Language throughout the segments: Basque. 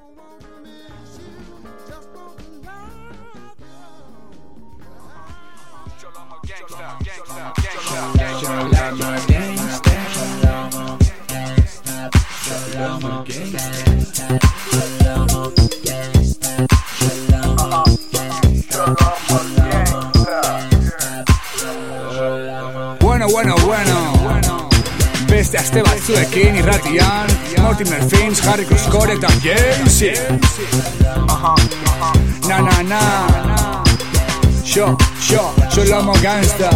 Bueno. Beste aste batzuekin irratian Mortimer Fins, Harriko Skore eta Jamesy. Na Sholomo Gangsta.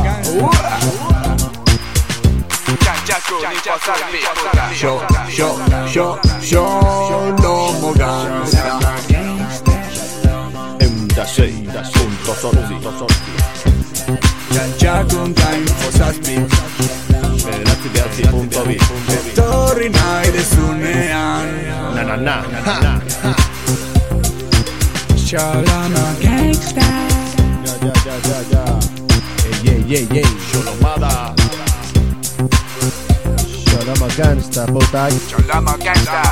Sholomo Gangsta. Jantxakun gain fosazpi Etorri nahi dezunean Na Shalama Gangsta. Yeah Sholomada Sholoma Gangsta Botak Shalama Gangsta.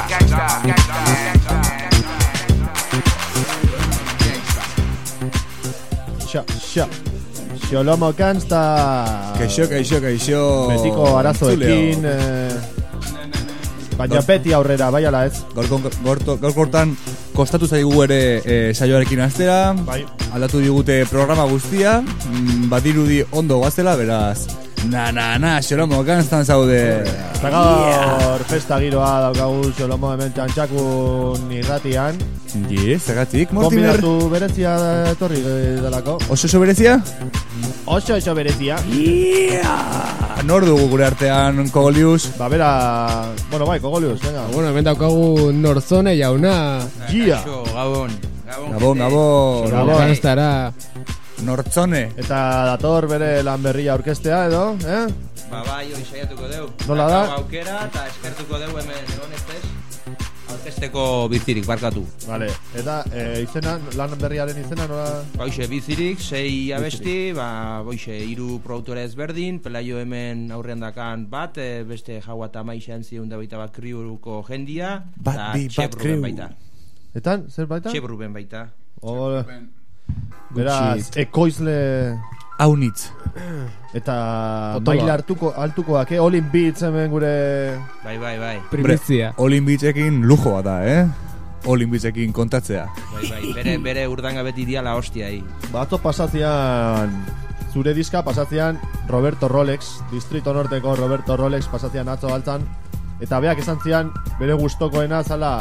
Sholoma Gangsta Kaixo Betiko arazoekin baina beti aurrera, bai ala ez? Gaurkortan kostatu zaigu ere saioarekin hastera. Bai. Aldatu digute programa guztia, badirudi ondo goazela, beraz. Na, Xolomo Ganstan zaude. Eta gaur festa giroa daukagu Xolomo hemen Txantxakun irratian. Zagatik, Mortimer. Konbidatu berezia etorri delako. Oso berezia? Oso berezia. Nor dugu gure artean, Kogolius? Ba, bera... Bueno, bai, Kogolius, venga. Bueno, hemen daukagu Norzone jauna. Gia. Gabon. Gabon. Ganstara. Nortzone. Eta dator bere lan berria aurkeztea edo, Ba, bai, hori saiatuko deu. Nola da? Aukera eta eskertuko deu hemen honestez. Aurkezteko bizirik, barkatu. Vale, eta izena, lan berriaren izena nola? Boixe, bizirik, 6 abesti, boixe, 3 produktore ezberdin, Pelaio hemen aurrean dakan bat, beste Jaua eta Maixan zion da baita bat kriuruko jendia, eta Txepruben baita. Etan, zer baita? Txepruben baita. Beraz, ekoizle... Aunitz. Eta maila altukoak, Olin Beats hemen gure... Bai. Primizia. Olin Beatsekin lujoa da, Olin Beatsekin kontatzea. Bai, bere urdanga beti diala hostia hi. Batzo pasatzean, zure diska pasatzean Roberto Rolex, Distrito Norteko Roberto Rolex pasatzean atzo altzan, eta beak esan zian bere gustokoena zala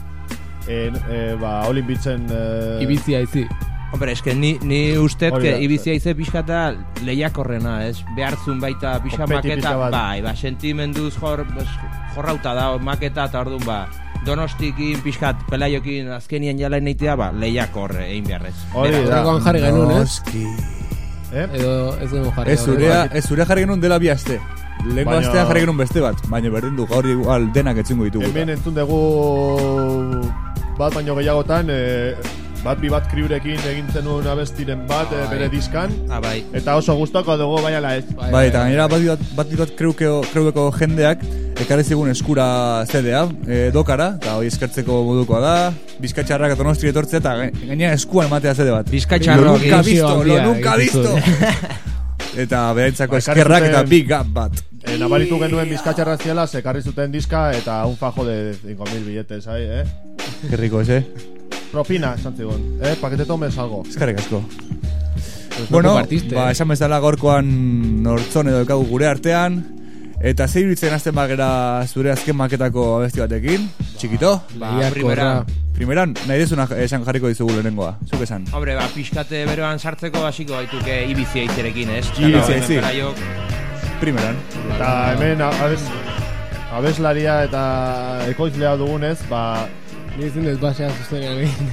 Olin Beatsen... Ibizia izi. Hombre, eske ni ustet que ibizia ize pixkata lehiakorrena, ez? Behartzun baita pixa maketa, bai, sentimenduz jorrauta da maketa, eta orduan, Donostikin, pixkat, Pelaiokin azkenien jala inaitea, lehiakor egin beharrez. Hori da. Horrekoan jarri genuen, Noski. Edo ez dugu jarri. Ez zure jarri genuen dela bi aste. Lehenko astean jarri genuen beste bat, baina berdin du, gaur igual denak etzungo ditugu. Hemen entzun dugu bat baino gehiagotan, bat kriurekin egin zenuen abestiren bat bere diskan. Bai. Eta oso gustoko dugu bai ala ez. Bai, eta gainera bat kreudeko jendeak ekarri zigun eskura CD-a, dokara, eta hori eskertzeko modukoa da, Bizkaitxarrak eta Donosti etortzea, eta gainera eskuan ematea CD bat. Bizkaitxarrak Lo nunca visto. Eta berentzako eskerrak eta big up bat. Nabaritu genuen Bizkaitxarra ziela, sekarri zuten diska, eta un fajo de 5.000 billetes, Qué rico ese. Propina, esan zigun, pa que te tomes algo. Eskarrik asko. Bueno, esan bezala gaurkoan Nortzone daukagu gure artean. Eta zein iruditzen hasten bagera zure azken maketako abesti batekin? Txikito? Primeran, nahi dezuna esan jarriko dizugu lehenengoa. Zuk esan. Hombre, pixkate beroan sartzeko hasiko baituke ibizia itzerekin, ez? Ibizia itzi. Primeran. Eta hemen abeslaria eta ekoizlea dugunez, ni ezin ez basea zuzenean egin.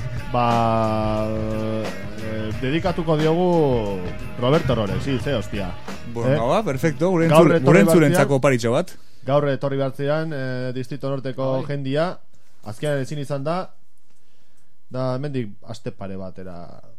Dedikatuko diogu Roberto Rolex, ze hostia. Bueno, perfecto, gure entzurentzako paritxo bat. Gaur etorri behartzean, Distrito Norteko jendia, azkenean ezin izan da, hemendik aste pare batera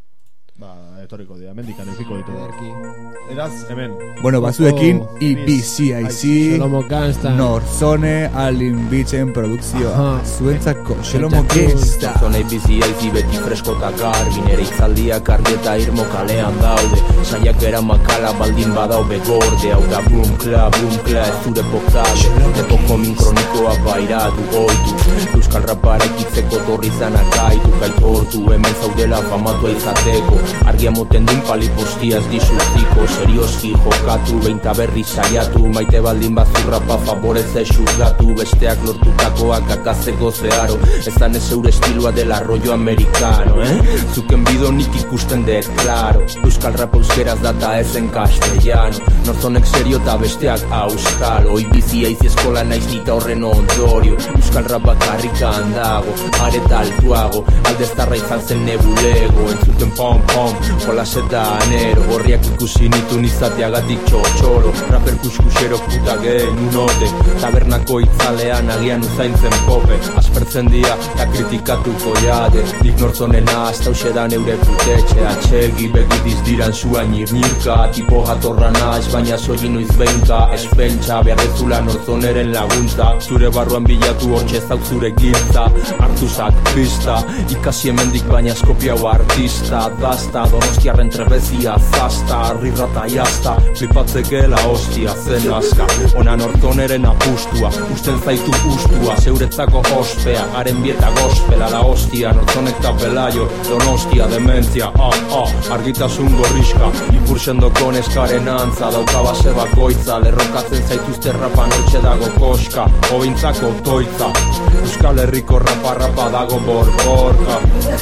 etorriko dira, mendikan eukiko ditu. Eraz, hemen. Bueno, bazuekin, EBCIC, Nortzone, Alin Bitzen produkzioa. Zuentzako, Xelomo Gangsta. Nortzone EBCIC beti fresko eta garbi, nere itzaldiak argi eta irmo kalean daude. Saiak eramakala baldin badau begorde, hau da bunkla, ez zure pokale. Epoko min kronikoa bairatu goitu, euskal rapara ikitzeko torri zanak gaitu, kaitortu, hemen zaudela famatua izateko. Argia moten duen palipostiaz dizutiko, serioski jokatu, beinta berri saiatu, maite baldin bazurrapa favorez exurgatu, besteak lortutakoak akazeko zeharo, ezan ez eure estiloa dela rollo amerikano, Zuken bido nik ikusten dut, claro, euskal rap euskeraz data ezen castellano, Nortzonek serio eta besteak auskalo, EBCIC eskola naiz nita horren ondorio, euskal rap bakarrikan dago, areta altuago, aldeztarra izan zen nebulego, entzuten pom-pom, jolaseta anero, gorriak ikusi nitu nizateagatik txotxoro, raper kuskusero puta gen unote, tabernako itzalean agian uzaintzen pope, aspertzen dia eta kritikatuko jate, nik Nortzonena hasta usedan eure putetxe, atxegi begidiz diran zuan nirnirka, tipo jatorra naiz, baina soin noiz behinka, espentsa, beharrezula Nortzoneren laguntza, zure barruan bilatu hortxe zauk zure giltza, hartuzak pista, ikasi hemendik baina eskopiau artista, dazta, donostiarren trebezia, zasta, rirrata jazta, flipatzekela hostia, zen aska, ona Nortzoneren apustua, usten zaitu ustua, zeuretzako ospea, haren bieta gospela, la hostia, Nortzonek ta pelaio, donostia, dementzia, argitasun gorriska, ipurxendoko neskaren antza, daukabase bakoitza, lerrokatzen zaituzte rapa nortxe dago koska, hobintzako toitza, Euskal Herriko rapa dago borborka.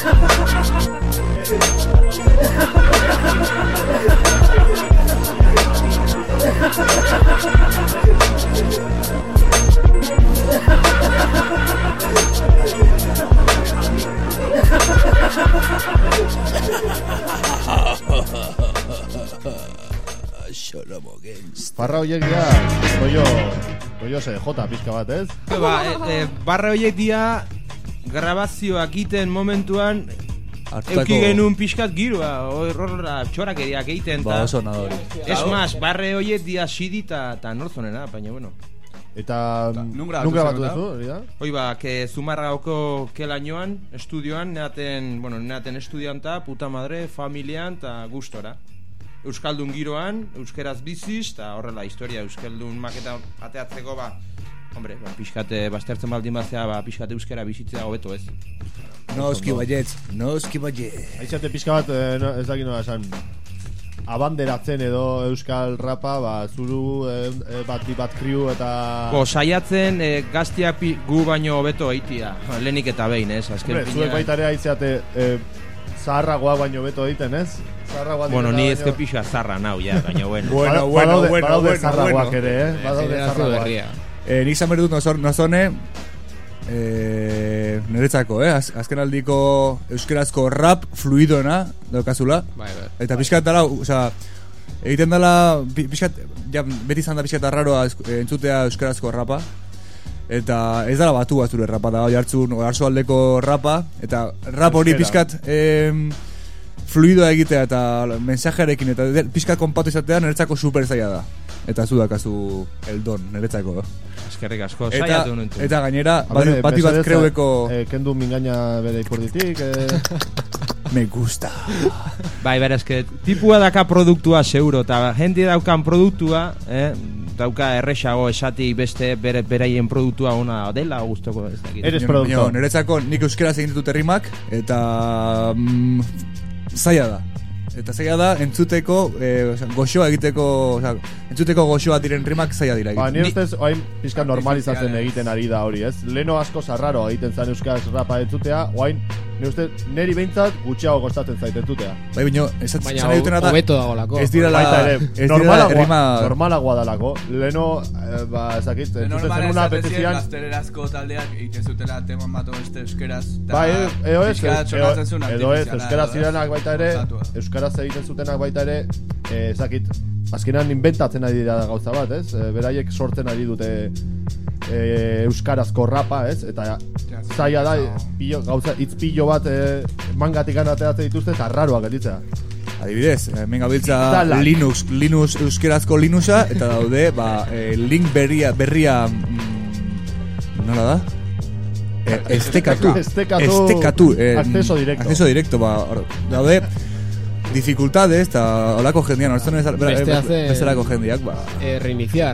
Barra horiek dira, rollo CJ pixka bat, ez? Barra horiek dira grabazioak iten momentuan euki genuen pixkat giroa, horra txorakeriak egiten. Oso nadori. Es más, barra horiek dira Sidita eta Nortzonena, baina bueno. Eta nunca batu duzu, hori que Zumarragako kelainoan, estudioan, neaten estudianta, puta madre, familian eta gustora. Euskaldun giroan, euskeraz biziz, eta horrela historia euskaldun maketa ateatzeko, pixkate bastertzen baldin bazea, pixkate euskera bizitzea hobeto ez. Noski baietz. Aixate pixka bat, ez dakit nola esan, abanderatzen edo euskal rapa, zuru bat kriu eta... Saiatzen gaztiak gu baino hobeto eitia, lehenik eta behin, ez? Zuek baita ere aitzeate zaharragoa baino hobeto egiten, ez? Bueno, ni ezke pixa zarra nau, ja, baina bueno. Badaude zarragoak ere, badaude zarragoak. Nik zan berdut Nortzone, niretzako, azken aldiko euskerazko rap fluidoena daukazula. Eta pixkat dala, egiten dala, beti izan da pixkat arraroa entzutea euskerazko rapa. Eta ez dala batua zure rapa, da hartzu aldeko rapa. Eta rap hori pixkat fluidoa egitea eta mensajearekin eta pixkat konpatu izatea niretzako super zaila da. Eta zu dakazu eldon niretzako. Eskerrik asko, saiatu nintu. Eta gainera, bati bat kreueko... Kendu mingaina bere ikurditik... Me gusta. Bai, berazke, tipua daka produktua seguro, eta jenti daukan produktua, dauka erresago esati beste beraien produktua ona dela, guztoko ez dakit. Eres produktor. Niretzako nik euskeraz egin ditut errimak, eta zaila da. Eta zaila da, entzuteko goxoa egiteko, entzuteko goxoa diren rimak zaila dira egiten. Nire ustez, oain pizka normalizatzen egiten ari da hori, ez? Leno asko zarraro egiten zan euskaraz rapa entzutea, oain, nire ustez, neri behintzat gutxiago kostatzen zaiten entzutea. Bai, bino, baina hobeto dagolako. Ez dirala normalagoa dalako. Leno, ezakit, entzuten zenuna petizian... Gaztelerazko taldeak egiten zutela teman bat beste euskeraz. Bai, edo ez, euskaraz iranak baita ere, euskaraz egiten zutenak baita ere, ezakit, azkenan inventatzen ari dira gauza bat, ez? Beraiek sortzen ari dute euskarazko rapa, ez? Eta zaila da, gauza, itzpillo bat mangatik ateratzen dituzte, eta raroak gelditzea. Adibidez, hemen gabiltza Linux euskerazko Linuxa, eta daude, link berria nola da? Estekatu. Acceso directo. Acceso directo, daude dificultades, eta holako jendean, bezalako jendeak, reiniciar,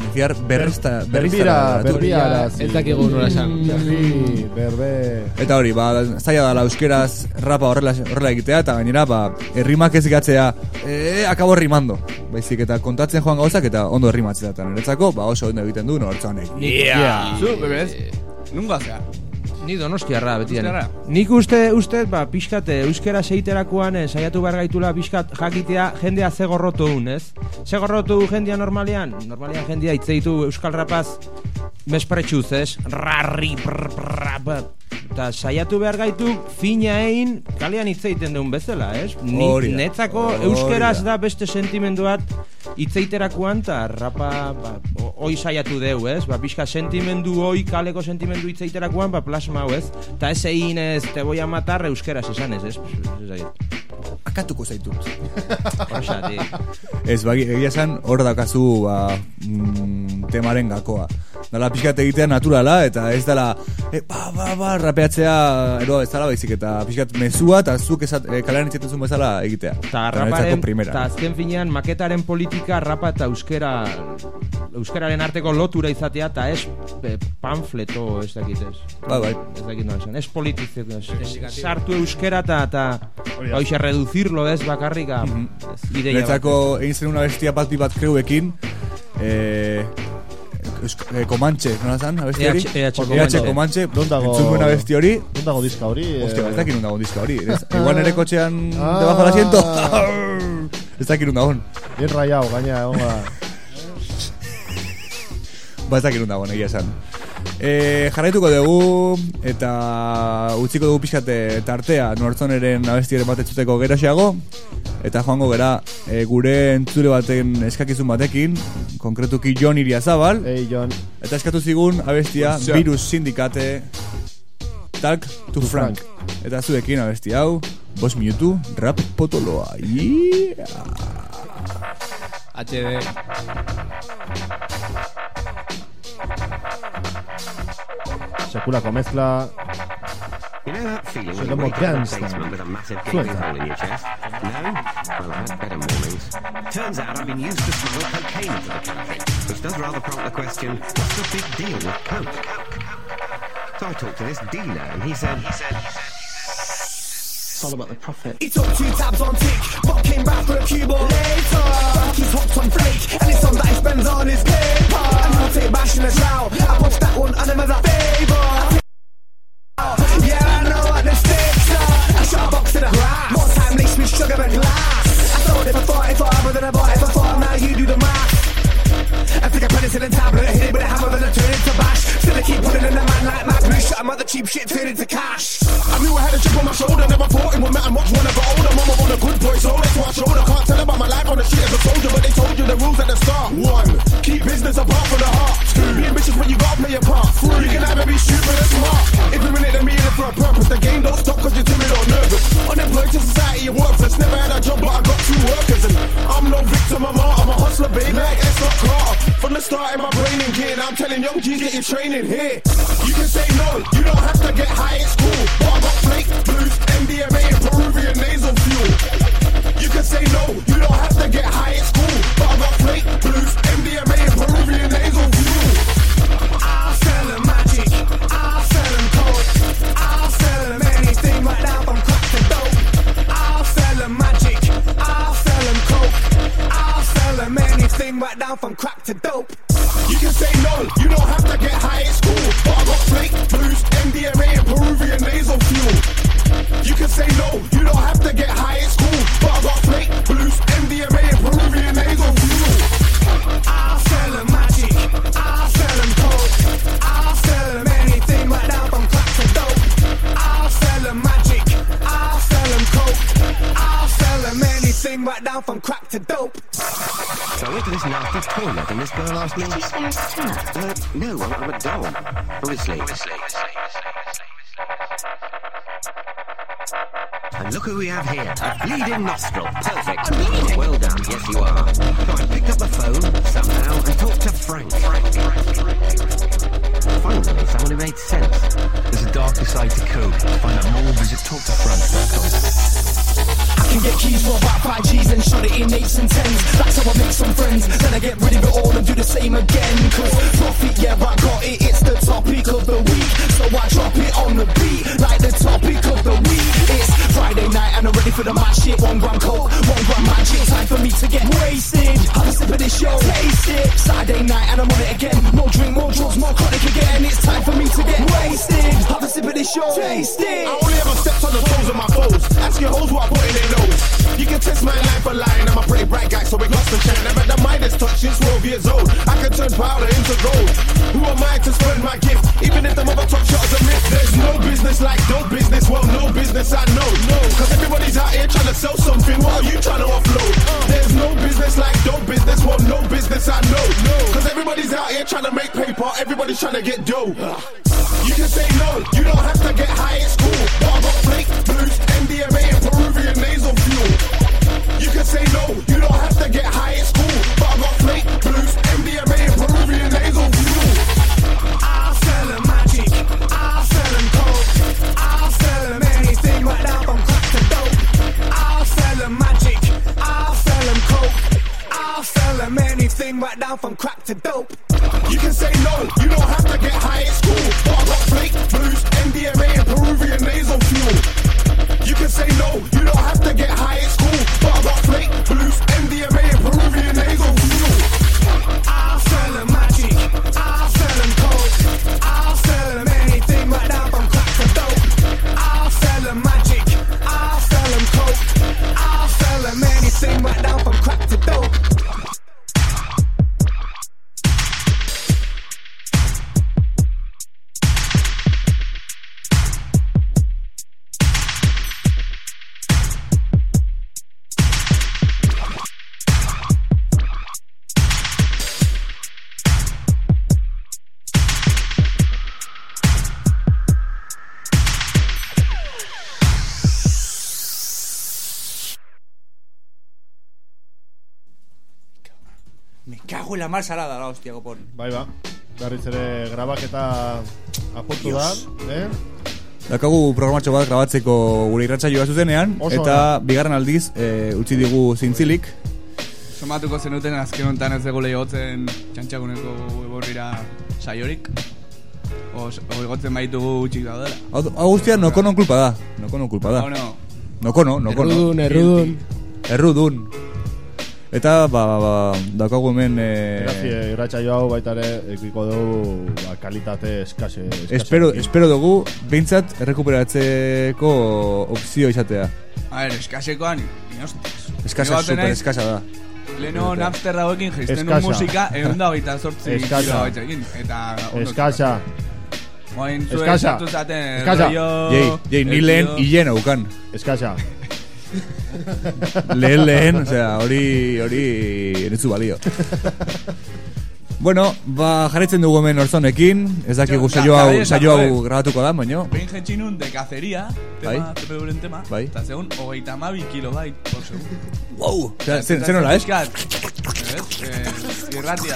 berbiara, ez dakigu nola esan. Eta hori, zaila da la euskeraz rapa horrela egitea, eta gainera, errimak ez gatzea, akabo rimando. Baizik, eta kontatzen joan gauzak, eta ondo errimatzea, eta niretzako, oso ondo egiten du, nortzanek. Zu, bebez, nunga zea? Ni Donostiarra beti. Nik uste pixkat euskera seiterakoan saiatu behar gaitula pixkat jakitea jendea ze gorrotu ez? Ze gorrotu jendea normalean jendea hitz ditu euskal rapaz mespretsuz, ez? Rarri, eta saiatu behar gaitu fina egin kalean hitz egiten duen bezala, ez? Netzako euskeraz da beste sentimenduat hitzeiterakoan, eta rapa hoi saiatu deu, ez? Pixka sentimendu hoi, kaleko sentimendu hitzeiterakoan, plasma hau, ez? Eta ez egin ez, te boi a matar euskeraz esan ez? Akatuko zaitu. Horsati. Ez, egia esan, hor dakazu temaren gakoa. Dala pixkat egitea naturala, eta ez dala rapeatzea eroa bezala baizik, eta pixkat mezua, eta zuk kalean itzetzen zuen bezala egitea. Eta azken finean, maketaren politika rapa eta euskararen arteko lotura izatea, eta ez panfleto ez dakitez. Bai. Ez dakit nola esan. Ez politizeko, sartu euskera eta hoxe reducirlo ez bakarrika. Netzako egin zen una bestia bat kreuekin, Comanche, ¿no la san? ¿Abesti Comanche. Entzun duena abesti hori. ¿Dondago diska hori? Hostia, ez dakit nundago diska hori. Igual nere kotxean debajo del asiento. Ez dakit nundagon. Bien rayado, gaina, onga. Ez dakit nundagon, egia esan. Jarraituko dugu, eta utziko dugu pixkate tartea Nortzoneren abestiaren bat etxuteko geroxeago, eta joango gera gure entzule baten eskakizun batekin, konkretuki Jon Iriazabal. Hey, Jon. Eta eskatu zigun abestia Virus Syndicate, Talk to Frank. Eta zuekin abesti hau, 5 minutu, rap potoloa. HD. Sekulako mezcla. You know that feeling when you wake up in the basement with a massive gaping hole in your chest? No? Well, I've had better mornings. Turns out I've been used to smuggle cocaine into the country, which does rather prompt the question, what's the big deal with coke? So I talked to this dealer, and he said, it's all about the profit. He took 2 tabs on tick, but came back for a cue ball later. He's hooked on flake, and it's on that he spends on his paper. And he'll take bashing as well. I watched that one and him as a favour. Yeah, I know what the stakes are. I shot a box to the grass. More time laced with sugar and glass. I thought if I thought it forever, then I bought it for fun. Now you do the math. I think I penicillin tablet, hit it with a hammer, then I turn it to bash. Still I keep putting in the man like Matt Blue. Shut him out the cheap shit, turn into cash. I knew I had a chip on my shoulder, never thought it would matter much when I got older. Mama on a good boy, so that's what I showed her. Can't tell about my life on the street as a soldier, but they told you the rules at the start. 1, keep business apart from the heart. 2, be ambitious when you gotta play your part. 3, you can either be stupid or smart. If you're in it, then be in it for a purpose. The game don't stop cause you're timid or nervous. Unemployed to society, you're worthless. Never had a job, but I got 2 workers. And I'm no victim, I'm art. I'm a hustler, baby, like Escott Carter. From the start in my brain and gear, I'm telling young G's get your training here. You can say no, you don't have to get high at school. But I got flake, blues, MDMA and Peruvian nasal fuel. You can say no, you don't have to get high at school. But I got flake, blues, MDMA and Peruvian nasal fuel. I'll sell them magic, I'll sell them coke, I'll sell them anything right now from crack to dope. I'll sell them magic, I'll sell them coke, I'll sell them anything right now from crack to dope. You can say no, you don't have to get high at school. But I got flake, blues, MDMA and Peruvian nasal fuel. You can say no, you don't have to get high at school. But I got flake, blues, MDMA and Peruvian nasal fuel. I'll sell them magic, I'll sell them coke, I'll sell them anything right now from crack to dope. I'll sell them magic, I'll sell them coke, I'll sell them anything right now from crack to dope. So I went to this nasty toilet and this girl asked me... Did you say I was a tenor? No, I'm a doll. Obviously. Look who we have here. A bleeding nostril. Perfect. Well done. Yes, you are. So I picked up the phone somehow and talked to Frank. Finally, someone who made sense. There's a darker side to code. To find out more, visit talktofrank.com. I can get keys for about 5 G's and shot it in 8s and 10s. That's how I make some friends. Then I get rid of it all and do the same again. Cause profit, yeah, I got it. It's the topic of the week. So I drop it on the beat like the topic of the week. It's Friday night and I'm ready for the match shit. 1 gram coke, 1 gram magic. Time for me to get wasted. Have a sip of this show, taste it. Saturday night and I'm on it again. More drink, more drugs, more chronic again. It's time for me to get wasted. Have a sip of this show, taste it. I only ever stepped on the toes of my foes. Ask your hoes what I put in their nose. You can test my life a line. I'm a pretty bright guy, so it lost the shine. I'm at the Midas touch since 12 years old. I can turn powder into gold. Who am I to spend my gift? Even if the mother top shots a myth. There's no business like dope business. Well, no business I know. No, cause everybody's out here trying to sell something. What are you trying to offload? There's no business like dope business. Well, no business I know. No, cause everybody's out here trying to make paper. Everybody's trying to get dough. You can say no, you don't have to get high at school. But I got flake, blues, MDMA and Peruvian nasal fuel. You can say no, you don't have to get high at school. But I got flake, blues, MDMA and Peruvian nasal fuel. I'll sell them magic, I'll sell them coke, I'll sell them anything right now from crack to dope. I'll sell them magic, I'll sell them coke, I'll sell them anything right now from crack to dope. You can say no, you don't have to get high at school. But I got flake, blues, MDMA and Peruvian nasal fuel. You can say no, you don't have to get high at school. But I got flake, blues, MDMA and Peruvian nasal fuel. I'll sell them magic, I'll sell them coke, I'll sell them anything right now from crack to dope. I'll sell them magic, I'll sell them coke, I'll sell them anything right now from crack to dope. Me cago en la mal salada, la hostia, copón. Bai ba, berriz ere grabaketa apuntu da, Dakagu programatxo bat grabatzeko gure irratsaioa zuzenean. Oso eta bigarren aldiz utzi digu zintzilik. Somatuko zenuten azken honetan ez dugu lehiagotzen txantxaguneko eborrira saiorik. O egotzen baitugu utxik daudela. Hau guztia nokonon kulpa da. Nokonon kulpa da. Nokono. Errudun. Eta, daukagu hemen... Irratsaio hau baita ere ekiko dugu kalitate eskase. Espero dugu, behintzat errekuperatzeko opzio izatea. A ver, eskasekoan, inostiz. Eskasa, super eskasa da. Leno Napster hauekin geizten du musika, 128 kilobaitzekin. Eskasa. Moin zuen sartu zaten... Jei, ni lehen hilen aukan. Eskasa. Lehen, osea, hori eretzu balio. Bueno, jarretzen dugu hemen Orzonekin. Ez dakigu saio hau grabatuko da, baino. Behin jetxinun de cacería, tema, TPV-en tema, eta segun 32 kilobait por segun. Wow, zen hola, ez? Irratia,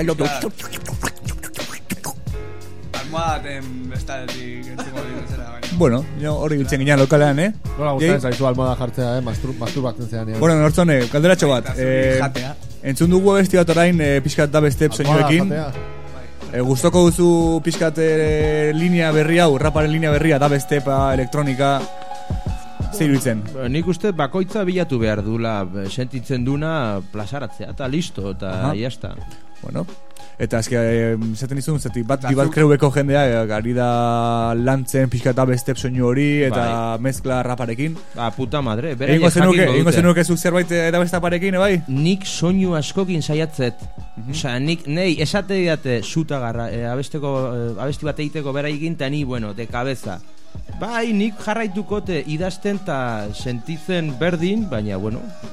almohadaten bestadetik entzungo dituzera, baina. Bueno, hori giltzen ginean lokalean, Nola gustatzen zaizu almohada jartzea, masturbatzen zean. Bueno, Nortzone, kalderatxo bat. Entzun dugu besti bat orain pixkat da beste soinuekin. Gustoko duzu pixkat linea berri hau, raparen linea berria, da beste elektronika. Zer iruditzen? Nik uste bakoitza bilatu behar dula, sentitzen duna plazaratzea, eta listo, eta jazta. Bueno, eta eske zaten izun, zati bat kreueko jendea gari da lantzen pixka eta beste soinu hori eta mezkla raparekin. Puta madre, Eingo zenuke zuk zerbait eta beste parekin, bai? Nik soinu askokin saiatzet. Osea, nei esate didate zutagarra abesti bat egiteko beraikin, eta ni, bueno, de cabeza. Bai, nik jarraitukote idazten eta sentitzen berdin, baina, bueno,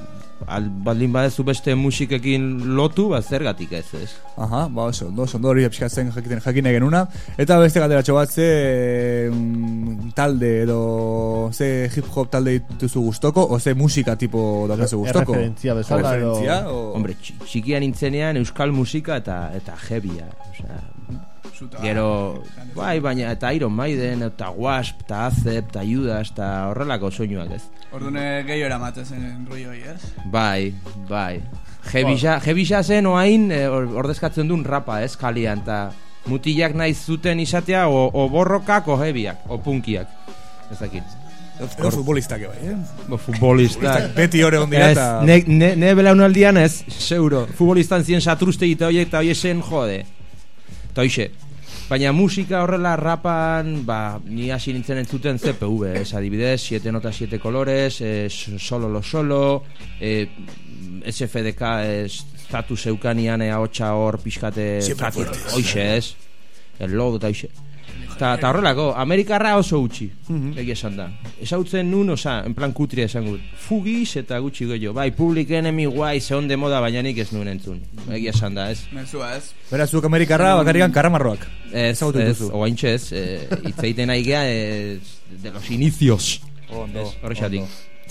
baldin badezu beste musikekin lotu, zergatik ez. Aha, oso ondo hori pixkatzen jakine genuna. Eta beste galderatxo bat, ze talde edo ze hip-hop talde dituzu gustoko, o ze musika tipo dakazu gustoko? Referentzia bezala edo... Hombre, txikian nintzenean euskal musika eta heavya, osea... Gero, baina eta Iron Maiden, eta Wasp, eta Acep, eta Judas, eta horrelako soinuak ez. Ordune gehiago eramatezen roioi, ez? Bai. Heavya zen oain ordezkatzen duen rapa, ez, kalian, eta mutilak nahi zuten izatea, o borrokak, o heavyak, o punkiak, ez dakit. Edo futbolistak bai, futbolistak beti hori ondira eta... Ne belaunaldian ez, seguro, futbolistan ziren satruste eta horiek zen jode. Eta hoxe, baina musika horrela rapan, ni hasi nintzen entzuten CPV, adibidez, 7 notas 7 colores, solo lo solo, SFDK status eukanian ahotsa hor pixkate, hoxe ez, el lodo eta hoxe. Eta horrelako, Amerikarra oso gutxi, egia esan da. Esautzen nun, en plan kutria esan gut. Fugis eta gutxi goio. Bai, Public Enemy guai, zehon de moda, baina nik ez nuen entzun. Egia esan da, ez? Mezua, ez? Berazuk Amerikarra bakarrikan karamarroak. Ez, oaintxe ez. Itzeiten aigea, de los inicios. Horrexatik.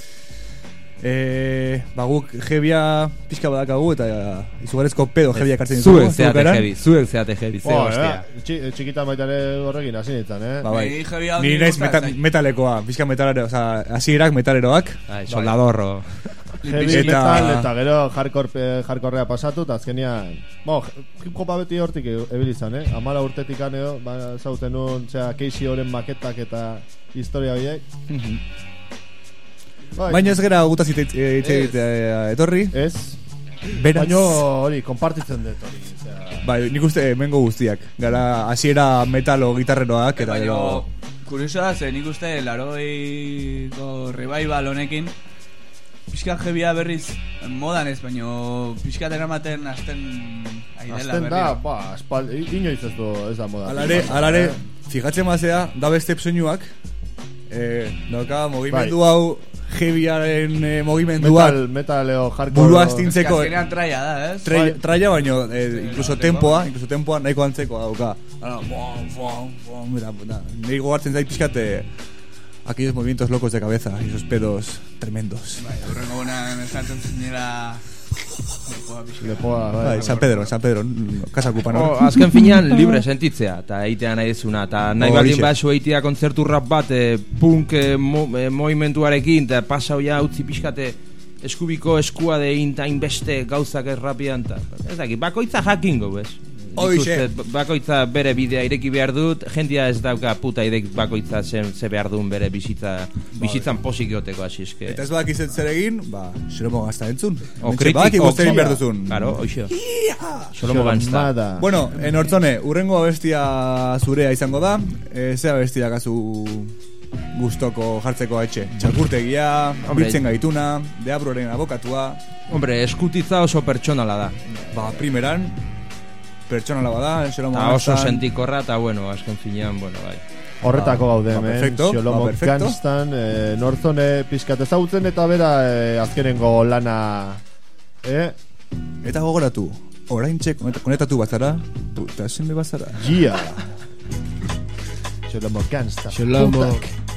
Guk heavya pixka badakagu eta izugarezko pedo heavya kartzen ditugu. Zuek zeate heavy, ze hostia. Txikitan baitare horrekin hasi nintzen, Ni naiz metalekoa, pixka metalero, hasierak metaleroak. Soldadorro. Heavy metal eta gero hardcorea pasatu, eta azkenian hip-hopa beti hortik ebilizan, 14 urtetik edo, zauten nuen Casey Oren maketak eta historia horiek. Baina ez gara gutaz etorri. Ez. Baina hori, kompartitzen dut hori. Bai, nik uste mengo guztiak. Gara hasiera metalo gitarreroak. Baina, kuriosoa ze nik uste larogeiko revival honekin pixka heavya berriz modan ez, baina pixka eramaten azten aidela berri. Azten da, inoiz ez da moda. Alare, fijatzen mazea, da beste soinuak. Doka, mogimendu hau heavyaren mogimendua metaleo hardcore buru astintzeko azkenean traia da, ez? Traia baino, incluso tempoa nahiko antzeko dauka. Nire gogartzen zait pixkate aquellos movimientos locos de cabeza y esos pedos tremendos. Horrengo gona esaten zinera Lepoa, San Pedro, casa ocupan. Azken finean libre sentitzea, eta eitea nahi dezuna, eta nahi baldin basu eitea kontzertu rap bat, punk movimentuarekin, eta pasau ja utzi pixkate eskubiko eskua de inbeste gauzak ez rapian, eta ez dakit, bakoitza jakingo, ez? Bakoitza bere bidea ireki behar dut, jentia ez dauka puta irek bakoitza ze behar duen bere bizitzan posik goteko asiske. Eta ez bak izet zer egin, xolomo gazta entzun. O kritik, o behar duzun. Claro, oixo. Xolomo gazta. Bueno, Nortzone, urrengo abestia zurea izango da, ze abestia gazu gustoko jartzeko etxe. Txakurtegia, biltzen gaituna, Deabroren abokatua. Hombre, eskutitza oso pertsonala da. Primeran pertsonala bada, Xolomo oso sentikorra, eta bueno, azken finean, bueno, bai. Horretako gaude, Xolomo Ganstan, Nortzone pixkat ezagutzen, eta bera azkenengo lana, Eta gogoratu, orain txek, konetatu bazara, puta, zenbe bazara. Xolomo Ganstan. Xolomo.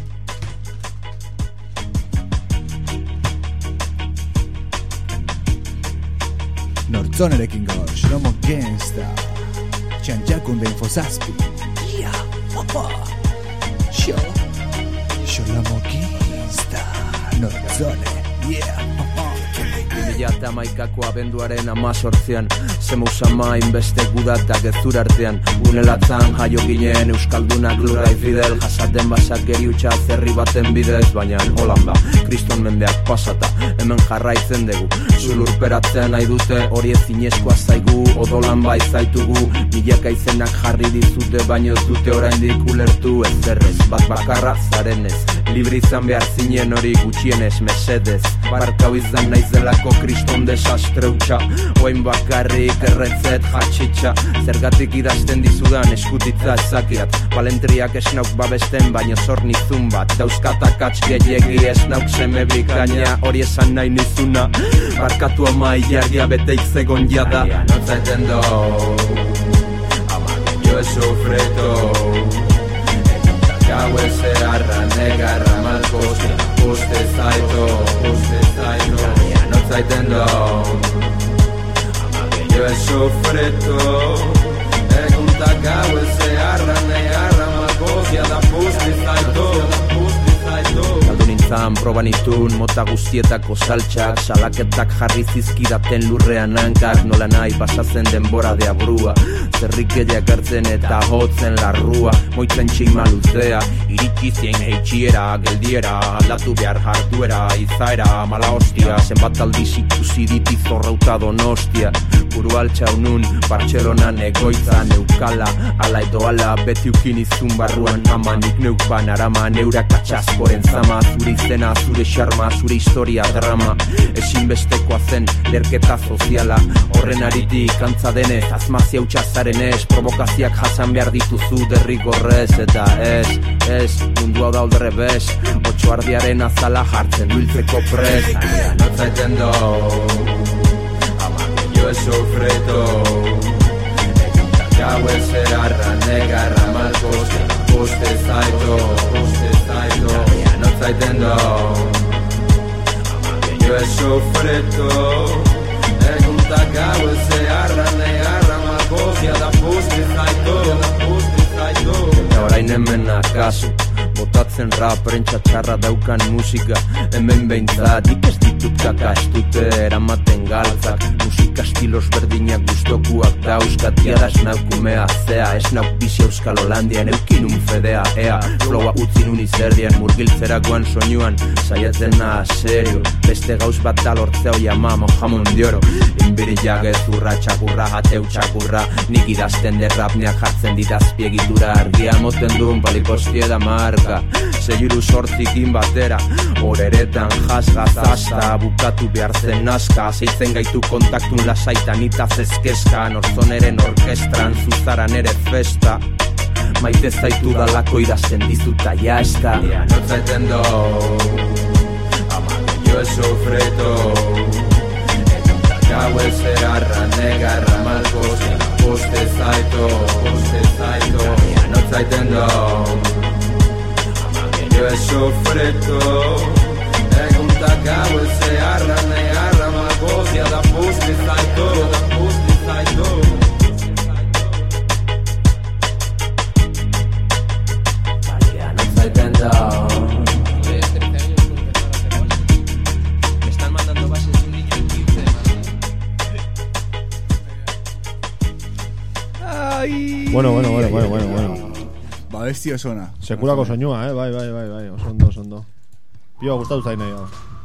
Nortzonerekin gaur, Xolomo Ganstan. Txantxakun den fosazpi. Xolomo Ganstan. Nortzone. Eta maikako abenduaren 18an Zemuzama inbeste gudatak ezur artean Unelatzan jaio ginen Euskaldunak lurai fidel Jasaten basak geriutxa zerri baten bidez Baina holan da, kriston mendeak pasata Hemen jarraitzen dugu Zulurperatzen nahi dute hori ezinezkoa zaigu Odolan bai zaitugu Milaka izenak jarri dizute Baina ez dute oraindik ulertu ezerrez Bat bakarra zarenez Libre izan behar zinen hori gutxienez Mesedez Barkau izan naizelako kriston desastre hutsa. Oain bakarrik erretzet jatxitxa, zergatik idazten dizudan eskutitza ezakiat. Balentriak esnauk babesten baino zornizun bat, dauzkatak atx gehiegi esnauk seme bikaina. Hori esan nahi nizuna, barkatu ama ilargia beteik zegon jada. Notzaiten do, ama yo sufreto, gau ezearra negarra malkoz, uste zaito, notzaiten do, ama yo sufreto, egunta gau ezearra negarra malkoz, da uste zaito. Galdu nintzan proban itun mota guztietako saltxak, salaketak jarri zizkidaten lurrean hankak, nola nahi pasatzen denbora de abrua, zerrikediak hartzen eta hotzen larrua, moitzen txima luzea, irikizien heitxiera, geldiera, aldatu behar jarduera, izaera, mala hostia, zenbat aldiz ikusi diti zorrauta Donostia, buru altxa unun, Bartxelonan egoitza neukala, ala edo ala, beti ukin izun barruan ama, nik neuk ban arama, neurak atxaskoren zama, zure izena, zure xarma, zure historia, drama, ezinbestekoa zen, lerketa soziala, horren aritik antza denez, azmazia utxazaren ez, provokazioak jasan behar dituzu derrigorrez, eta ez, mundu hau da aldre bez, otxo ardiaren azala jartzen duiltzeko prez, notzaiten do, ama yo sufreto, gau ezearra negarra malkoz, uste zaito, notzaiten do, ama yo sufreto, egunta gau ezearra negarra malkoz, da uste zaito, eta orain hemen akazu, botatzen rap, prentsa txarra daukan musika, hemen behintzat, nik ez ditut kakastute eramaten galtzak, musika estilos berdinak gustokuak dauzkat, jadaz naukumea zea, ez nauk bizi Euskal Holandian, eukinun fedea, ea, flowa utzi nun izerdian, murgiltzerakoan soinuan, saiatzena serio, beste gauz bat da lortzea oi ama, mojamon dioro, inbiriak ezurra, txakurra, jateu txakurra, nik idazten derrapneak jartzen ditazpiegitura, argia moten duen palipostie da marka, zeiru sortzikin batera, horeretan jasgazazta, bukatu behar zen naska, zeitzen gaitu kontaktun lasaitan itaz ezkezka, norzoneren orkestran, zuzaran ere festa, maite zaitu dalako idazten dizuta jaeska, notzaiten do, ama yo sufreto, gau ezearra negarra malkoz, uste zaito, notzaiten do, yo sufreto, egunta gau ezearra negarra malkoz, da uste zaito, notzaiten do. Me están mandando bases de un niño de 15. Ai. Bueno. Ba, besti osona. Sekulako soinua, bai, osondo. Pio, gustatu zain nahi.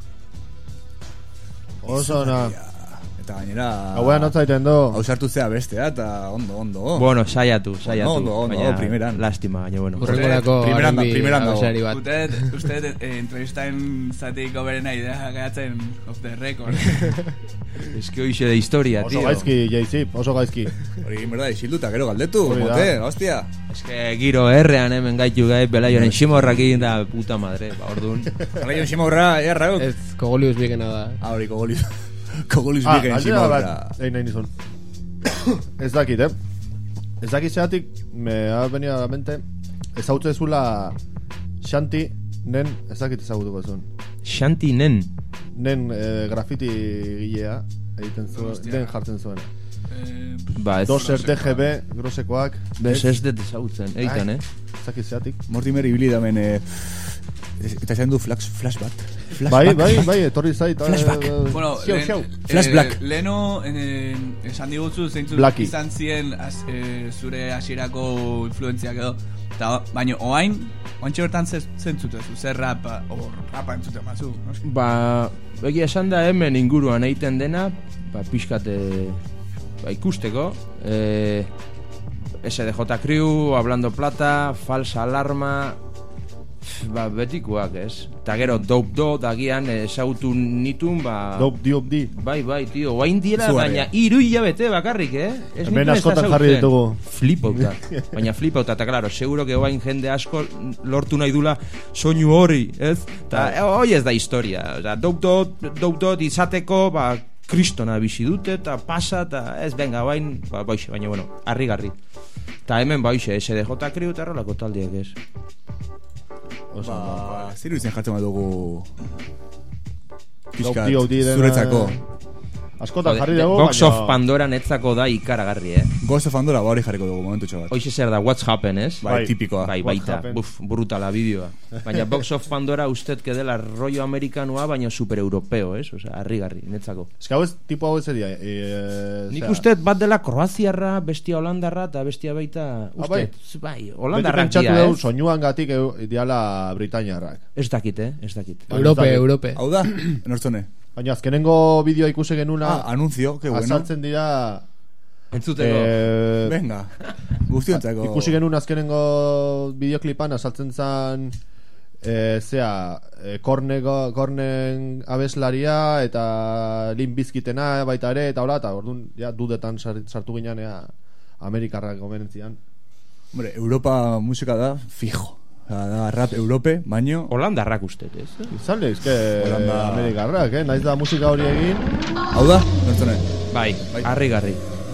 Osona. Eta gainera... Hauean notzaiten do. Hau sartu zea bestea, eta ondo. Bueno, saiatu. Ondo, primeran. Lástima, baina bueno. Urrengorako primeran dago. Usted entrevistain zatiko berena idea gaiatzen off the record. Es que hoxe de historia, tío. Oso gaizki, J-Zip, oso gaizki. Hori berda, isilduta, gero galdetu, mote, hostia. Es que giro errean hemen gaitu gai, Belaioren ximorrakin da puta madre, ba, orduan. Belaioren ximorra, errauk. Ez, Kogolius bikena da. Hori, Kogolius bikena ximorra. Nahi nizun. Ez dakit, Ez dakit zeatik, me ha venido a la mente, ezagutu ezula Shanti nen, ez dakit ezagutuko zuen. Shanti nen? Nen grafiti gilea, egiten zuen, den jartzen zuen. Ba, ez... Doser DGB, grosekoak. Bez ez dut ezagutzen, eitan, Ez dakit zeatik. Mortimer ibili damen, eta zen du flashback. Bai, etorri zait. Flashback. Bueno, flashback. Leno, esan digutzu, zeintzut izan ziren zure hasierako influentziak edo. Baina, oantxe bertan zentzutezu, zer rapa entzute mazu. Ba, egia esan da hemen inguruan egiten dena, ba, pixkate ikusteko, SDJ Crew, Hablando Plata, Falsa Alarma, betikoak, ez? Ta gero, Dope dagian esautu nitun, Dope. Bai, tio, oain diela, baina 3 hilabete bakarrik, ez hemen askotan jarri ditugu. Flipauta, baina flipauta, eta claro, seguro que oain jende asko lortu nahi dula soinu hori, ez? Ta hoi ez da historia, Dope izateko, kristona bizi dute, eta pasa, eta ez, venga, bain, boixe, baina, bueno, harri-garri. Ta hemen boixe, SDJ kriu eta errolako taldiak ez. Ziru izen jatzen badugu pixkat zuretzako. Askotan jarri dugu, Box of Pandora netzako da ikaragarri, Box of Pandora hori jarriko dugu momentu txabat. Hoxe zer da, What's Happen, ez? Bai, tipikoa. Bai, baita, brutala bideoa. Baina Box of Pandora usted que dela rollo amerikanoa, baina super europeo, ez? Osea, harri-garri, netzako. Ez que hau ez, tipo hau ez edia. Nik usted bat dela kroaziarra, bestia holandarra, eta bestia baita usted. Bai, holandarrak dia, ez? Soinuan gatik ideala britainiarrak. Ez dakit. Europe. Hau da, enortzone. Baina azkenengo bideo ikusi genuna anuncio, que bueno. Azaltzen dira entzuteko. Venga. Guztiontzako. Ikusi genuen azkenengo bideoklipan azaltzen zan Kornen abeslaria eta Limp Bizkitena baita ere eta hola, eta orduan ja dudetan sartu ginean Amerikarrak gomenentzian. Hombre, Europa musika da fijo. Da rap Europe, baino Holandarrak usted, ez? Izalde, ezke Amerikarrak, naiz da musika hori egin. Hau da, nortzone? Bai, harri-garri.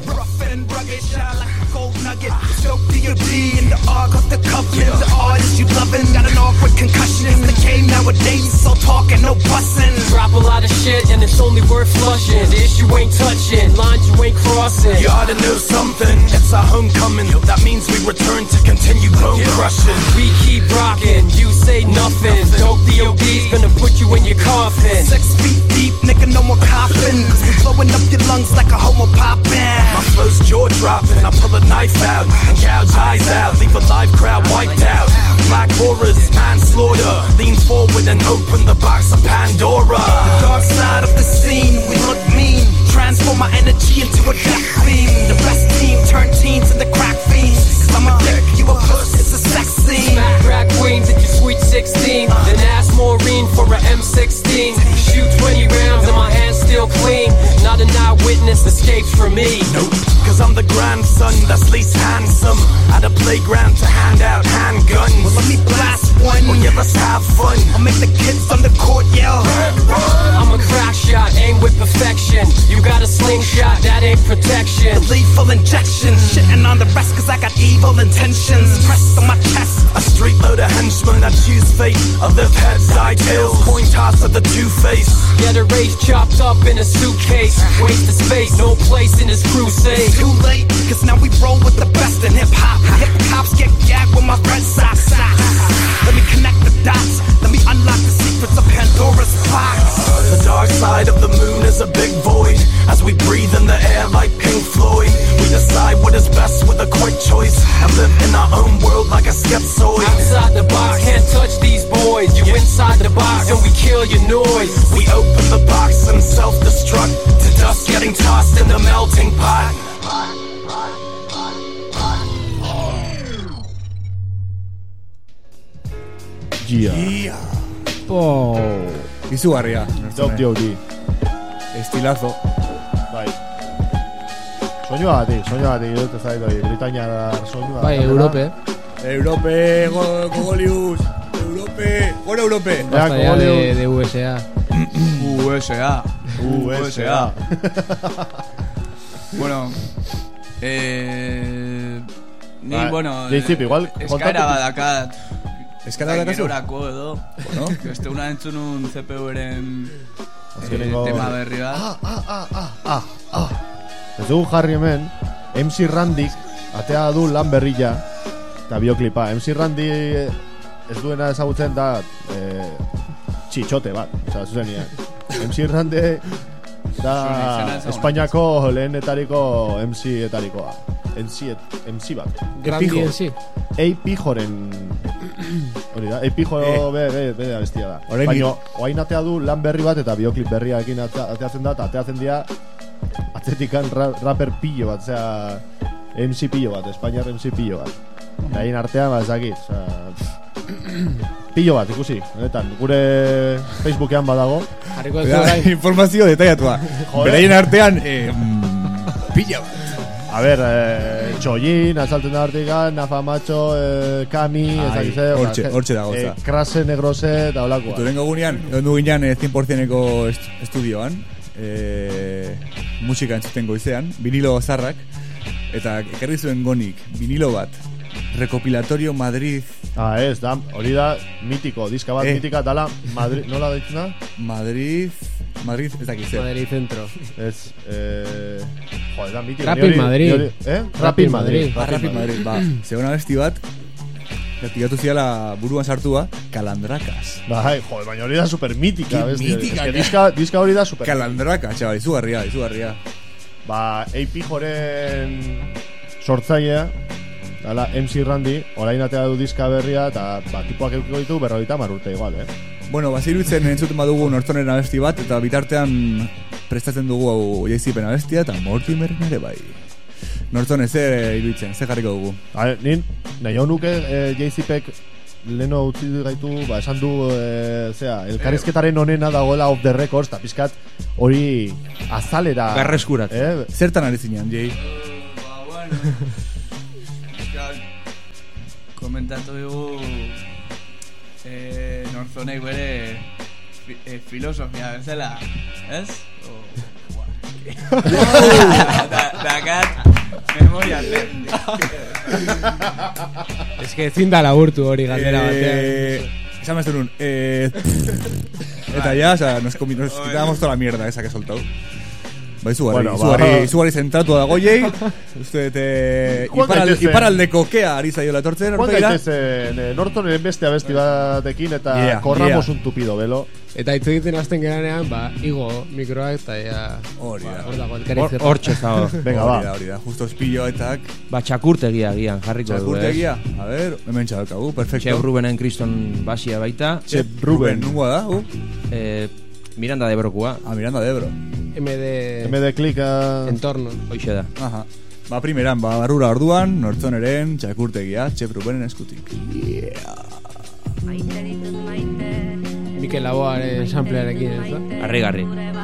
Nugget, choke D&D in the arc of the covenant. The artist you loving got an awkward concussion. It's the game nowadays, so talking, no bussin'. Drop a lot of shit and it's only worth flushing. The issue ain't touching, lines you ain't crossing. You ought to know something, it's our homecoming. That means we return to continue bone crushing. We keep rocking, you say nothing. Dope D.O.D.'s gonna put you in your coffin. 6 feet deep, nigga, no more coffin. Cause we blowing up your lungs like a homo poppin'. My flow's jaw dropping, I pull a knife out and gouge eyes out, leave a live crowd wiped out. Black horrors, manslaughter, lean forward and open the box of Pandora. The dark side of the scene, we look mean. Transform my energy into a death beam. The best team turn teens into crack fiends. Cause I'm a dick, you a puss, it's a sex scene. Smack crack queens at your sweet 16. Then ask Maureen for a M16. Shoot 20 rounds and my hands still clean. Not an eyewitness escapes from me. Nope, cause I'm the grandson that's least handsome. At a playground to hand out handguns. Well, let me blast one. Well, yeah, let's have fun. I'll make the kids on the court yell. I'm a crack shot, aim with perfection. You got a slingshot, that ain't protection. The lethal injection, shitting on the rest cause I got evil intentions. Pressed on my chest. A street load of henchmen that choose fate. I live heads, eye tails, coin toss of the two-face. Get a race chopped up in a suitcase. Waste of space, no place in this crusade. It's too late, cause now we roll with the best in hip-hop. Hip cops get gagged with my red socks. Let me connect the dots. Let me unlock the secrets of Pandora's box. The dark side of the moon is a big void. As we breathe in the air like Pink Floyd, we decide what is best with a quick choice and live in our own world like a schizoid. Outside the box, can't touch these boys. You inside the box and we kill your noise. We open the box and self-destruct to dust getting tossed in the melting pot. Yeah. Izugarria. Dope D.O.D. Estilazo. Bai. Soinua gati, dut ez daik, Britania da soinua. Bai, Europe. Gogolius. Europe. Basta ya de USA. USA. Bueno, ni, bueno, igual eskaera badakat. Eskaera badakazu? Gerorako edo. Bueno, beste una entzunun CPU-eren tema berri bat. Ez dugu jarri hemen, MC Randik atea du lan berria eta bioklipa. MC Randy ez duena ezagutzen da txitxote bat, oza, zuzenia. MC Randy da Espainiako lehenetariko MC-etarikoa. MC bat. Grandi MC. AP joren hori da, AP jo bede bestia da. Baina, oain atea du lan berri bat eta bioklip berriakin ateatzen da, eta ateatzen dira atzetikan rapper pillo bat, MC pillo bat, Espainiar MC pillo bat. Eta hain artean, ezakit, Pillo bat, ikusi, gure Facebookean badago. Informazio detaiatua. Beraien artean, pilla bat. A ver, Txollin, azalten da hortikan, Nafa Macho, Kami, hortxe da goza. Krase, Negrose, eta holakoa. Turengo gunean, ondu ginean 100%eko estudioan, musika entzuten goizean, vinilo zarrak, eta ekarri zuen gonik, vinilo bat, Recopilatorio Madrid. Ez, da, hori da mitiko, diska bat mitika dala, Madrid, nola daitzen da? Madrid, ez dakiz. Madrid Centro. Ez, joder, da mitiko. Rapid Madrid. Rapid Madrid. Rapid Madrid, ba. Segona besti bat, tiratu ziala buruan sartua, Calandrakas. Bai, joder, baina hori da super mitika. Mitika. Diska hori da super Calandrakas, txabal, izugarria. Ba, AP joren sortzailea, dala MC Randy, orain atea du diska berria, eta tipuak eukiko ditu 50 urte igual, Bueno, bazirutzen entzuten badugu Nortzonen abesti bat, eta bitartean prestatzen dugu hau Jay-Zipen abestia, eta Mortimer nere bai. Nortzone, zer iruditzen, zer jarriko dugu? Nahi hau nuke Jay-Zipek leno utzi gaitu, esan du, elkarrizketaren onena dagoela off the records, eta pizkat hori azalera berreskurat. Zertan ari zinean, Jay? Bueno, komentatu dugu Nortzonek bere filosofia bezala, ez? Dakat memoria zen. Ez que ezin da laburtu hori galdera batean. Esan me nun eta ya, o sea, nos quitábamos toda la mierda esa que he soltado. Ba, izugarri zentratu da goiei. Iparaldeko kea ari zaiola etortzen. Juan gaitezen Nortonen beste abesti batekin eta corramos un tupido velo. Eta hitz egiten azten geranean, igo mikroak eta ya... Hori Hortxe zago. Venga, ba. Hori da, justo espilloetak. Txakurtegia gian jarriko du, Txakurtegia? A ver, hemen txalkagu, perfecto. Chef Rubenen kriston basia baita. Chef Ruben, nungoa da, Miranda de Ebrokua. Miranda de Ebro. MD klika entorno, hoixe da. Aha. Ba, primeran, barrura orduan, Nortzoneren txakurtegia, Chef Rubenen eskutik. Mikel Laboaren samplearekin, ez da? Garri.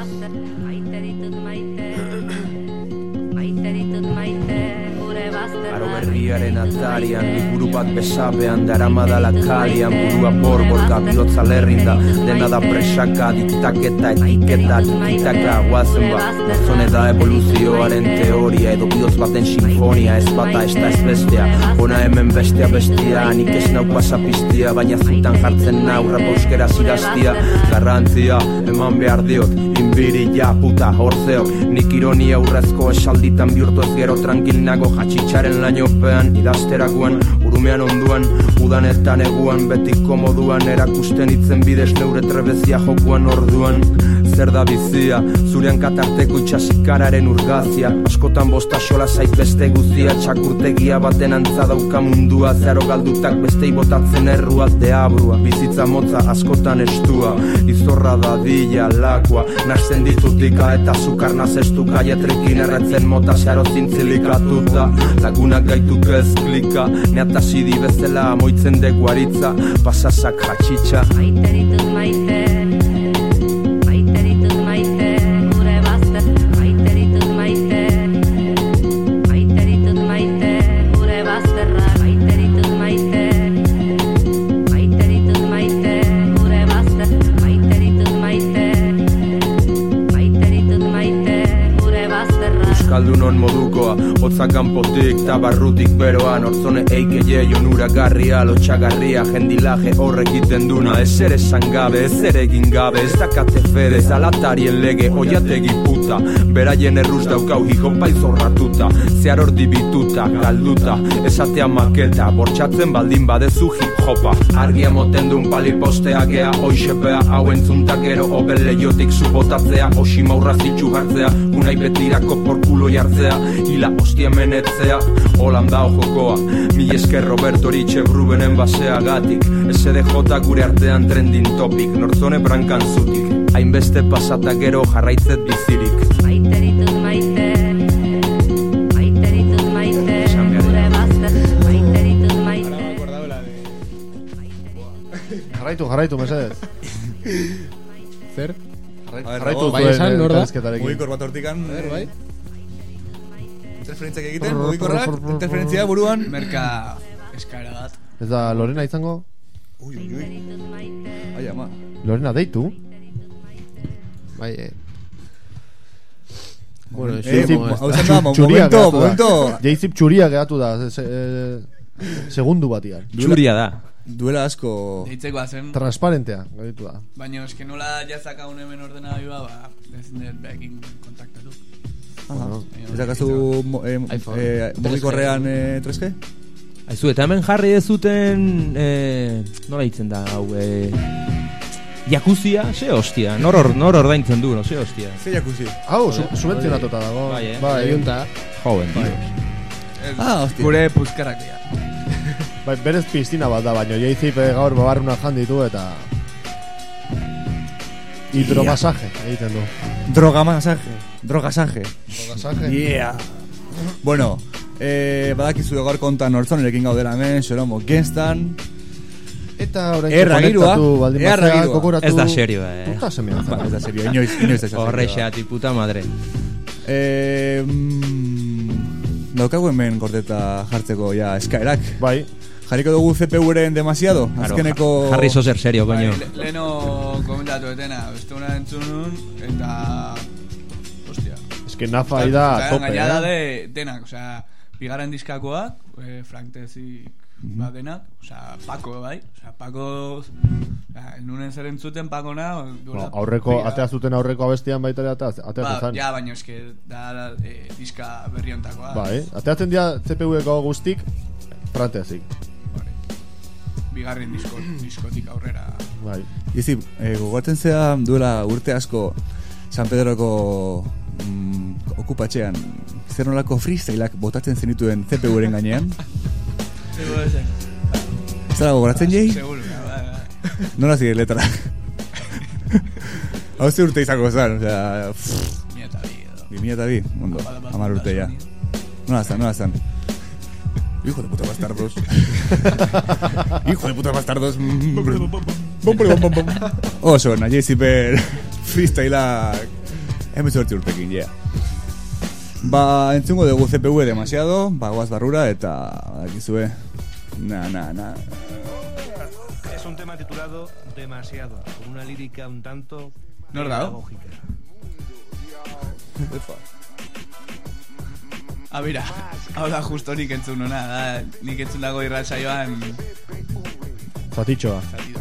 Aro berriaren atarian, liburu bat besapean, daramadala kalian, burua borborka, bihotza lerrinda, dena da presaka, diktaketa, etiketa, tikitaka, guazen bat. Nortzone da evoluzioaren teoria, edo bihotz baten sinfonia, ez bata ez da ez bestea. Ona hemen bestea, nik ez nau pasapiztia, baina zutan jartzen nau, rap euskera ziraztia. Garrantzia, eman behar diot, inbiria, puta, horzeok, nik ironia urrezko esalditan bihurtu ez gero tranquil nago, jatxitxaren lainopean, idazterakoan, urumean onduan, udanetan eguan, beti komoduan, erakusten itzen bidez neure trebezia jokuan orduan. Zer da bizia, zurean katarteko itxasikararen urgazia, askotan bosta xola zait beste guzia, txakurtegia baten antza dauka mundua, zeharo galdutak bestei botatzen errua, deabrua, bizitza motza askotan estua, izorra da dila lakua, nasten ditutika eta zukarnaz estuka, jetrekin erretzen mota zeharo zintzilikatuta, lagunak gaituk ez klika, neatazidi bezala moitzen deguaritza, pasazak jatxitxa. Maiteritut maite, maiteritut maite, gure bazter, maiteritut maite, maiteritut maite, gure bazterra, maiteritut maite, maiteritut maite, gure bazter, maiteritut maite, maiteritut maite, gure bazterra. Euskaldunon modukoa, hotzak kanpotik ta barrutik beroan, Nortzone eike onuragarria, lotxagarria, jendilaje horrek egiten duna, ez ere esan gabe, ez ere egin gabe, ez dakate fede, zalatarien lege, oiategi puta, beraien erruz daukau hijopa izorratuta, zehar hor dibituta, galduta, esatea maketa, bortxatzen baldin badezu hip-hopa, argia moten duen palipostea gea, oixepea, hau entzuntak gero, obel leiotik zubotatzea, osima urrazitxu hartzea, unai betirako porkulo jartzea, hila ostia menetzea, holan da jokoa, mil esker Roberto Chef Rubenen baseagatik, SDJ gure artean trending topic, Nortzone brankan zutik, hainbeste pasata gero jarraitzet bizirik. Maiteritut maite, maiteritut maite, gure bazter, maiteritut maite. Jarraitu, mesedez. Zer? Jarraitu bai esan, nor da? Mugikor bat hortikan. Bai. Interferentziak egiten, mugikorrak, interferentzia buruan. Merka eskaera bat. Ez da Lorena izango? Ui. Ai, ama. Lorena deitu? Bai, Bueno, momento. Jaizip txuria gehatu da, segundu batian. Txuria da. Duela asko deitzeko zen transparentea gaitu da. Baina eske nola ja sakaun hemen ordenagaiua, ba, ezin dut beekin kontaktatu. Ez dakazu mugikorrean 3G? Aizu, eta hemen jarri dezuten nola hitzen da hau jakuzia, ze hostia. Nor ordaintzen du, no, ze hostia. Ze jakuzi? Hau, subentzionatuta dago. Bai, junta. Joven, hostia. Gure puzkarak dira. Bai, berez piztina bat da, baina Jaizip gaur babarruna janditu eta hidromasaje egiten du. Drogasaje. Yeah. Bueno, badakizu gaur kontan Nortzonerekin gaudela hemen, Xoromo Genstan. Eta orain konektatu baldin batzea, kokoratu. Ez da serio, Puta semea. Ez da serio, inoiz ez da. Horrexeati, puta madre. Daukagu hemen gordeta jartzeko ja eskaerak. Bai. Jarriko dugu CPU-ren demasiado? Azkeneko... Jarri zozer serio, coño. Leno komentatu etena, beste una entzunun, eta... Hostia. Es que nafa da tope, gainada de denak, osea, bigarren diskakoak, Frank Tezik, ba denak, osea, Paco, bai? Osea, Paco... Nunen zer entzuten Pacona... Aurreko, atea zuten aurreko abestian baita atea zuzan. Ja, baina eske, da diska berriontakoa. Bai, ateatzen dira CPU-eko guztik, Frank Tezik. Bigarren diskotik aurrera. Bai. Izi, gogoratzen zea duela urte asko San Pedroko okupatxean zer nolako freestyleak botatzen zenituen CPU-ren gainean. Zara gogoratzen jai? Seguro. Nola zire letra. Hau ze urte izango zan, osea... 2002, ondo, 10 urte ya. Nola zan. Hijo de puta bastardos. Hijo de puta bastardos. Oso, nahi ziper freestyleak emezortzi urtekin, yeah. Ba, entzungo dugu CPU demasiado, bagoaz barrura eta dakizue. Na. Es un tema titulado Demasiado, con una lírica un tanto pedagógica. Mira, hau da justo nik entzun nona, da, nik entzun dago irratsaioan Zatitxoa.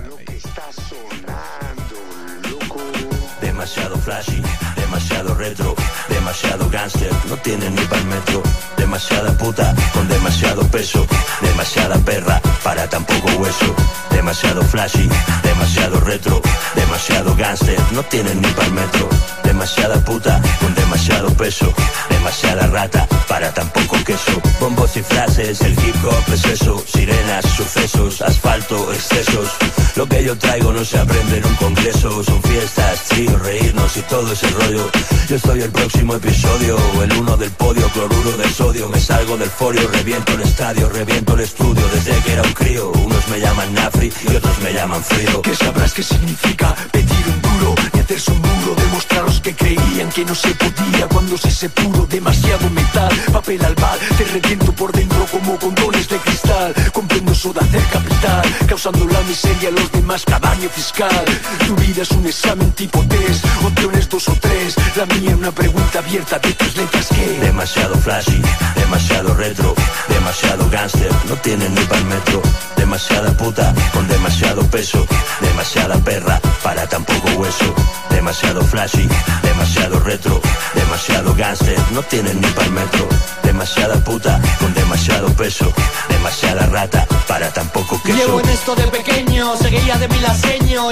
Demasiado flashy, demasiado retro, demasiado gangster, no tiene ni pa'l metro. Demasiada puta con demasiado peso, demasiada perra para tan poco hueso. Demasiado flashy, demasiado retro, demasiado gangster, no tiene ni pa'l metro. Demasiada puta con demasiado peso, demasiada rata para tan poco queso. Bombos y frases, el hip hop es eso, sirenas, sucesos, asfalto, excesos. Lo que yo traigo no se aprende en un congreso, son fiestas, tríos, reírnos y todo ese rollo. Yo soy el próximo episodio, el uno del podio, cloruro de sodio. Me salgo del forio, reviento el estadio, reviento el estudio. Desde que era un crío, unos me llaman Nafri y otros me llaman frío. ¿Qué sabrás qué significa pedir un duro? Y hacerse un muro, demostraros que creían que no se podía cuando se pudo. Demasiado metal, papel albal, te reviento por dentro como condones de cristal. Comprendo eso de hacer capital, causando la miseria a los demás cada año fiscal. Tu vida es un examen tipo test, opciones 2 o 3. La mía una pregunta abierta de 3 letras que... Demasiado flashy, demasiado retro, demasiado gangster, no tiene ni pa'l metro. Demasiada puta con demasiado peso, demasiada perra para tan poco hueso. Demasiado flashy, demasiado retro, demasiado gangster, no tienen ni pa'l metro. Demasiada puta con demasiado peso, demasiada rata para tan poco queso. Llevo en esto de pequeño, seguía de milaseño y aprendí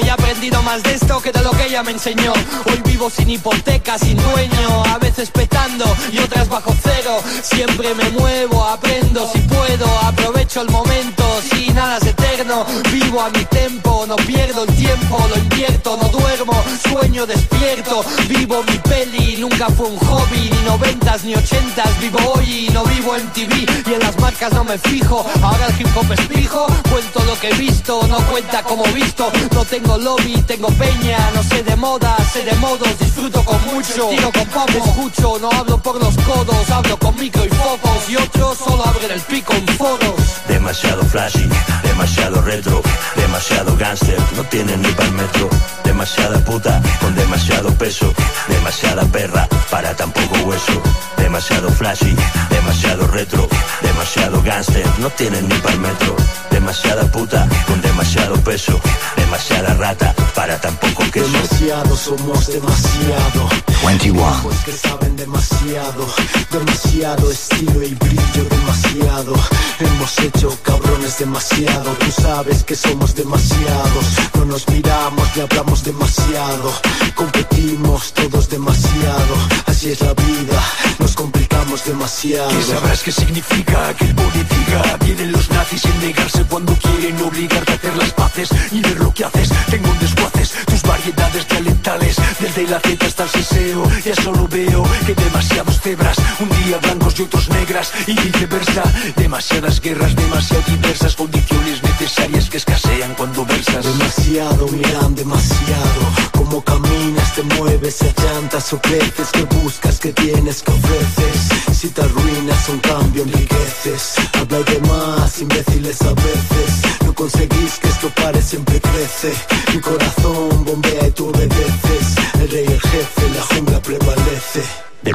aprendido más de esto que de lo que ella me enseñó. Hoy vivo sin hipoteca, sin dueño, a veces petando y otras bajo cero. Siempre me muevo, aprendo si puedo, aprovecho el momento, si nada es eterno. Vivo a mi tempo, no pierdo el tiempo, lo invierto, no duermo, sueño despierto. Vivo mi peli, nunca fue un hobby, ni 90s ni 80s. Vivo hoy y no vivo en TV, y en las marcas no me fijo. Ahora el hip hop es fijo, cuento lo que he visto, no cuenta como visto. No tengo lobby, tengo peña, no sé de moda, sé de modos. Disfruto con mucho, tiro con poco, escucho, no hablo por los codos, hablo con micro y focos. Y otros solo abren el pico en foros. Demasiado flashy, demasiado retro, demasiado gangster, no tienen ni pa'l metro. Demasiada puta, con demasiado peso, demasiada perra, para tan poco hueso. Demasiado flashy, demasiado retro, demasiado gangster, no tienen ni pa'l metro. Demasiada puta, con demasiado peso, demasiada rata, para tan poco queso. Demasiado, somos demasiado. 21. Pues que saben demasiado, demasiado estilo y brillo, demasiado. Hemos hecho cabrones demasiado, tú sabes que somos demasiados. No nos miramos ni hablamos demasiado, competimos todos demasiado. Así es la vida, nos complicamos demasiado. ¿Qué sabrás qué significa que el boli diga? Vienen los nazis sin negarse cuando quieren obligarte a hacer las paces y ver lo que haces. Tengo un desguaces, tus variedades dialectales, desde la Z hasta el siseo. Ya solo veo que demasiados cebras, un día blancos y otros negras, y viceversa. Demasiadas guerras, demasiado diversas, condiciones necesarias que escasean cuando versas. Demasiado, miran demasiado, como caminas, te mueves, se llantas o creces, que buscas, que tienes, que ofreces. Si te arruinas, un cambio enriqueces. Habla y demás, imbéciles a veces. No conseguís que esto pare, siempre crece. Mi corazón bombea y tú obedeces. El rey, el jefe, la jungla prevalece.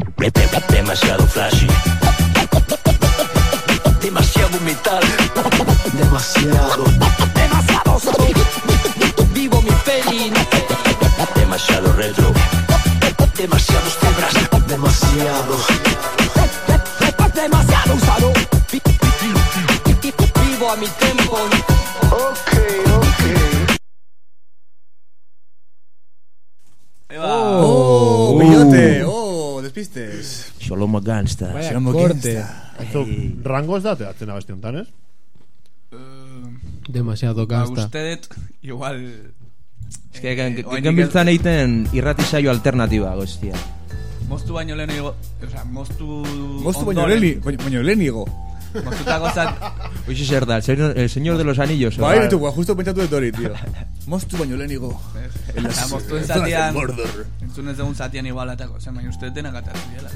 Demasiado flashy, demasiado metal, demasiado, demasiado solo. Vivo mi peli, demasiado retro, demasiados cebras, demasiado, demasiado usado. Vivo a mi tempo. Billote, despistes. Shalom gangsta. Shalom corte. Rango ez da teatzen abesti hontan, ez? Demasiado gangsta. Ustedet, igual... Es que genbiltzan egiten irrati saio alternatiba, goztia. Moztu baino lehenigo... O sea, moztu... Moztu baino lehenigo. Moztutako zan... Oixe zer da, el señor de los anillos. Bai, tu, justo pentsatu dut hori, tío. Moztu baino lehenigo. Moztu en zatian... Entzun ez dugun zatian igualatako. Zer, baina uste denak atatu diela.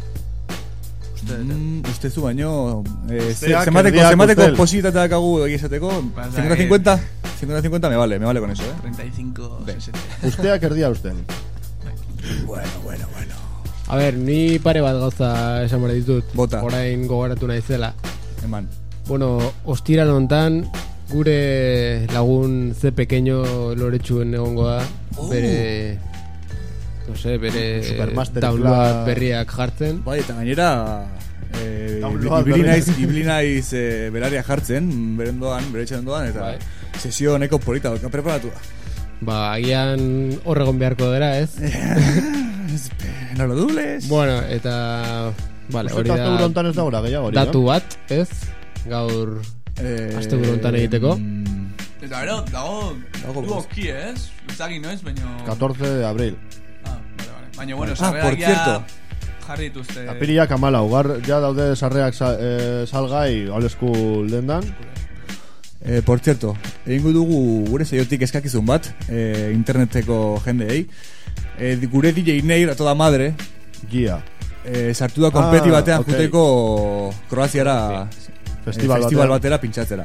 Uste zu baino... Zemateko positatea dakagu egizateko. 50-50? 50-50 me vale con eso, 35-60. Usteak erdia uste. Bueno. A ver, ni pare bat gauza esan bera ditut. Bota. Orain gogoratu naizela. Eman. Bueno, ostiran hontan gure lagun ze pequeño loretxuen egongo da. Bere... No sé, bere... download berriak jartzen. Bai, eta gainera... ibili naiz beraria jartzen, bere etxaren doan, eta sesio neko polita, preparatu da. Ba, agian horregon beharko dira, ez? No lo dubles. Bueno, eta... Vale, hori da... Datu bat, ez? Gaur... Asteburu hontan egiteko. Eta bero, dago oski, ez? Uzagin noiz, baina... 14 de abril. Vale. Baina, bueno, sarreak ya... Jarri dituzte... Apiriak amala, ugar ya daude sarreak salgai Old School dendan. Por cierto, egingo dugu gure saiotik eskakizun bat, interneteko jendeei. Gure DJ Neir a toda madre Gia sartu da konpeti batean juteko Kroaziara festival batera pintxatzera.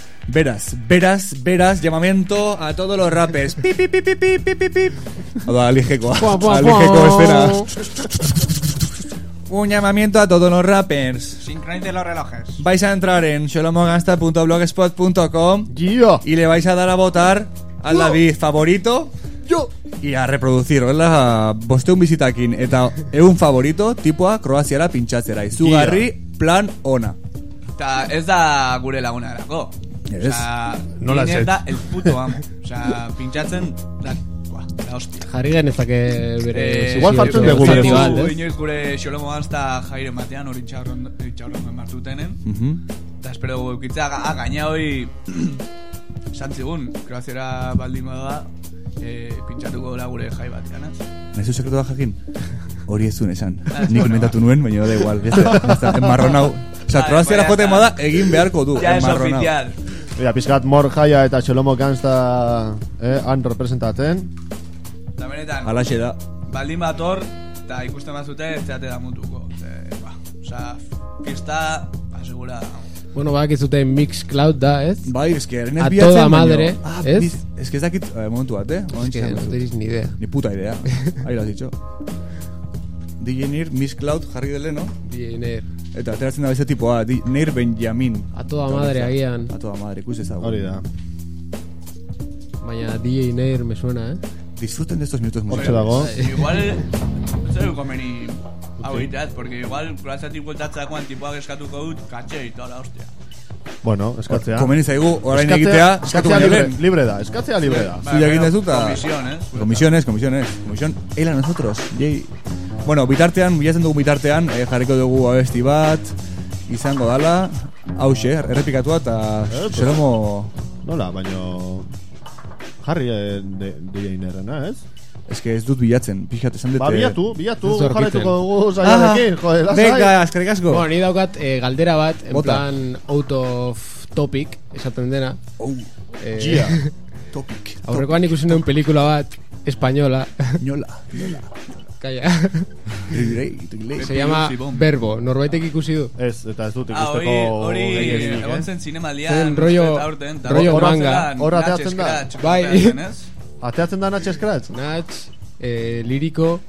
Beraz, llamamiento a todos los rappers. Pip. Oda, alijeko espera. Un llamamiento a todos los rappers. Sincronicen los relojes. Vais a entrar en sholomogangsta.blogspot.com y le vais a dar a votar al David favorito y a reproducir. Bosteun bizitakin eta egun favorito tipua Kroaziara pintxatzera. Izugarri plan ona. Eta ez da gure laguna erako. No la sé. Da el puto amo. O Osea, pintxatzen, da hostia. Jarri genezake bere... Igual fartzen dugu bere. Inoiz gure Xolomo Ganzta jaire matean, hori txaurron martutenen. Eta espero dugu eukitza, gaina hoi... Santzigun, Kroaziara baldin bada, pintxatuko dela gure jai batean, ez? Nahizu sekretua jakin? Hori ez zuen esan. Nik inventatu nuen, baina da igual. Enmarron hau. Osa, Kroaziara jote bada, egin beharko du. Ja es oficial. Mira, pizkat Mor Jaia eta Xolomo Ganzta han representaten. Da benetan, alaxe da. Baldin bat hor, eta ikusten bazute, ez zeate da mutuko. Osa, fiesta, asegura. Bueno, bak ez dute Mixcloud da, ez? Bai, ez que a toda madre, ez? Ez que ez dakit, momentu bat, Es que no tenéis ni idea. Ni puta idea. Ahí lo has dicho. DJ Nir, Mixcloud, jarri dele, no? DJ Nir. Eta ateratzen da beste tipoa, Nir Benjamin. A toda madre agian. A toda madre, ikusi ezagun. Hori da. Baina DJ Nir me suena, Disfruten de estos minutos musicales. Dago. Igual, ez dugu komeni hau egiteaz, porque igual Kroaziatik bueltatzakoan tipoak eskatuko dut, katxe y toda la hostia. Bueno, eskatzea. Komeni zaigu, orain egitea, eskatu libre da, eskatzea libre da. Zuia egin dezuta. Comisiones. Comisión, él a nosotros. Yei. Bueno, bilatzen dugu bitartean, jarriko dugu abesti bat, izango dala, hause, errepikatua eta Xolomo... Nola, baino... Jarri DJ Nerrena, ez? Ez que ez dut bilatzen, pixat esan dute... Ba, bilatu, jarretuko dugu zaiarekin, joder, lasai. Venga, eskerrik asko. Bueno, ni daukat galdera bat, en plan out of topic, esaten dena. Gia, topic. Aurrekoan ikusi nuen pelikula bat, española. Ñola. Calla. Se llama Verbo. Norbaitek ikusi du? Ez, eta ez dut ikusteko... Hori, egon zen zinemalian... Rollo manga. Hor ateatzen da. Bai. Ateatzen da Natch Scratch? Natch, lírico...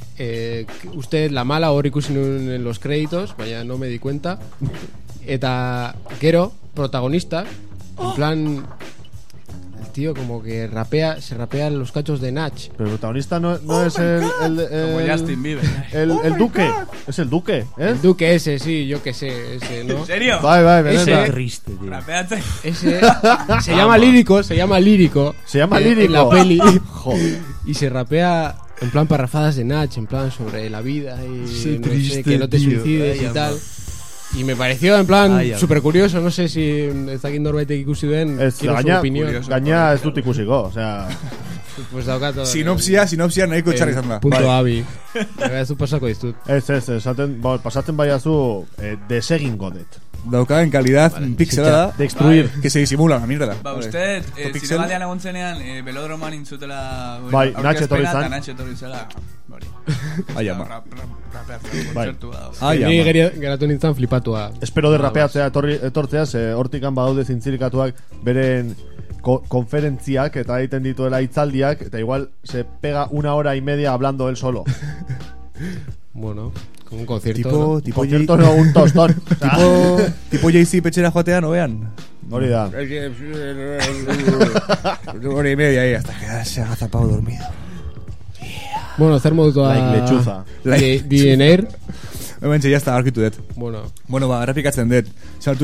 usted la mala hor ikusi nuen en los créditos, baina no me di cuenta. Eta gero, protagonista, en plan... Tío, como que se rapea los cachos de Natch. Pero el protagonista no es el como Justin Bieber. El duque. Es el duque, ¿eh? El duque ese, sí, yo que sé, ese, ¿no? ¿En serio? Vai, ese triste, tío. Rapeate. Ese se llama lírico. Se llama lírico. En la peli. Joder. Y se rapea en plan parrafadas de Natch, en plan sobre la vida y sí, no triste, sé, que no te suicides y tal. Y me pareció en plan súper curioso, no sé si está aquí Norbaitek ikusi den, quiero su opinión. Gaina ez dut ikusiko, o sea... Pues daukat... Sinopsia nahiko txarri izan da. Punto abi. Ez du pasako diztut. Pasatzen baiazu desegingo det. Dauka en calidad pixelada destruir que se disimula la mierda. Ba, usted zinemalian egon zenean velodroman intzutela bai, Natch etorri zela. Ai ama. Ni geratu nintzen flipatua. Espero de rapeatzea etortzea, hortikan badaude zintzilikatuak beren konferentziak eta egiten dituela hitzaldiak eta igual se pega 1 hora y media hablando él solo. Bueno, como un concierto. Tipo concierto no, un tostón. Tipo Jay-Z petxera joatean, oean. Hori da. 1 hora y media ahí hasta que se ha zapado dormido. Bueno, zer modutua... Like lechuza. DNR. Hementxe, ya está, arkitu dut. Bueno, ba, errepikatzen dut. Sartu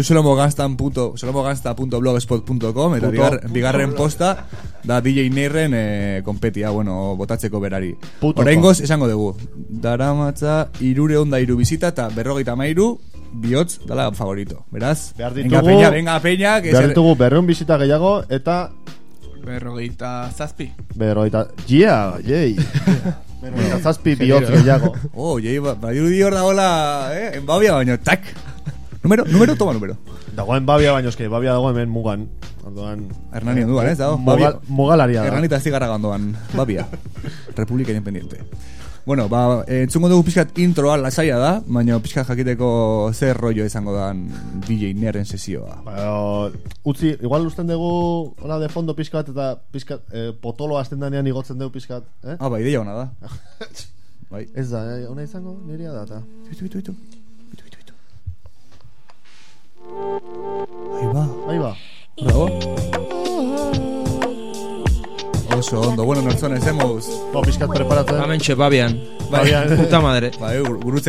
xolomoganzta.blogspot.com eta bigarren posta da DJ Neirren konpetia, bueno, botatzeko berari. Oraingoz, esango dugu. Daramatza 303 bizita eta 53 bihotz dala favorito. Beraz? Venga peña. Behar ditugu 200 bizita gehiago eta... 57. Yeah, yei. 57 bihotz gehiago. Yei, badirudi hor dagoela, enbabia baino, tak. Número, toma número. Dagoen babia baino, eske, babia dago hemen mugan. Hernani onduan, ez dago? Mugalaria da. Hernani eta zigarra onduan, babia. República Independiente. Bueno, entzungo dugu pixkat introa lasaia da, baina pixkat jakiteko zer rollo izango da DJ Nerren sesioa. Utzi, igual usten dugu hola de fondo pixkat eta pixkat potolo azten danean igotzen dugu pixkat. Ba, ideia hona da. Bai. Ez da, hona izango nirea da eta. Bitu. Ahí va. Bravo. Oso ondo, bueno, nortzones hemos... Pizkat preparatzen. Amentxe, Babian. Puta madre. Guruz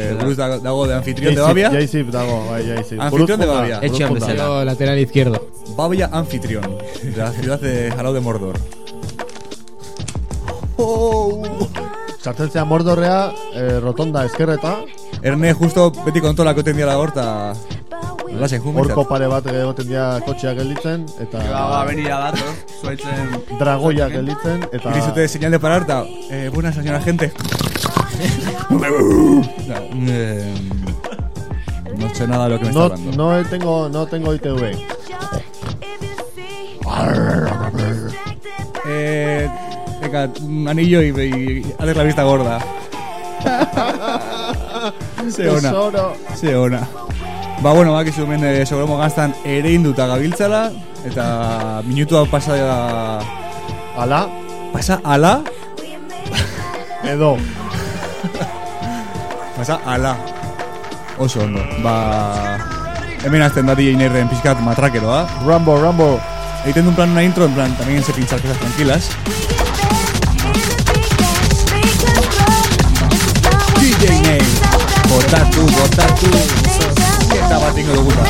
dago de anfitrión de Babia. Jaizip dago, bai, Jaizip. Anfitrión de Babia. Etxean bezala. Lateral izquierdo. Babia Anfitrión, de la ciudad de Halau de Mordor. Sartzen zea Mordorrea, rotonda eskerreta. Erne justo beti kontolako tendia la horta. Horko pare bat egoten dira kotxeak gelditzen eta venira dator, zuaitzen dragoiak gelditzen eta Irizute señal de parar eta buena señora gente. No sé nada de lo que me está hablando. No tengo ITV. Venga, un anillo y hacer la vista gorda. Se ona. Ba, bueno, bak izu hemen Sogromo Gaztan ere induta gabiltzala. Eta minutua pasa ala? Pasa ala? Edo pasa ala. Oso ondo. Ba, hemen azten da DJ Neirren pizkat matrakeroa. Rambo. Egiten un plan, una intro, en plan, también se pinchar cosas tranquilas. DJ Neir, botatu. Eta bat ingo duguta.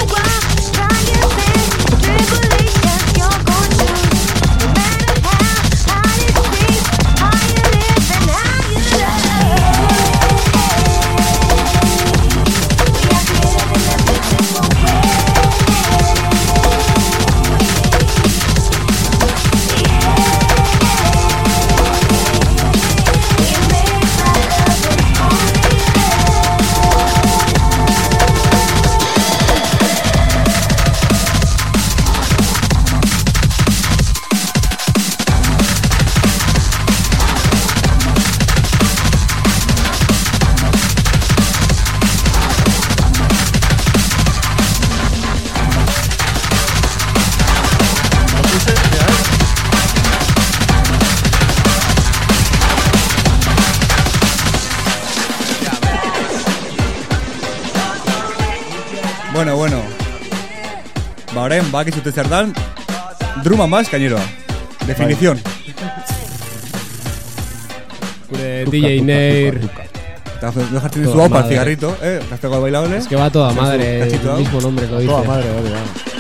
Bueno. Ba, orain, bakizute zer dan. Druma más, kañeroa. Definición. Gure DJ Neir. Eta jartzen dizu hau para el cigarrito, Gazteko al bailable. Es que va toda madre, el mismo nombre lo dice. Toda madre, vale.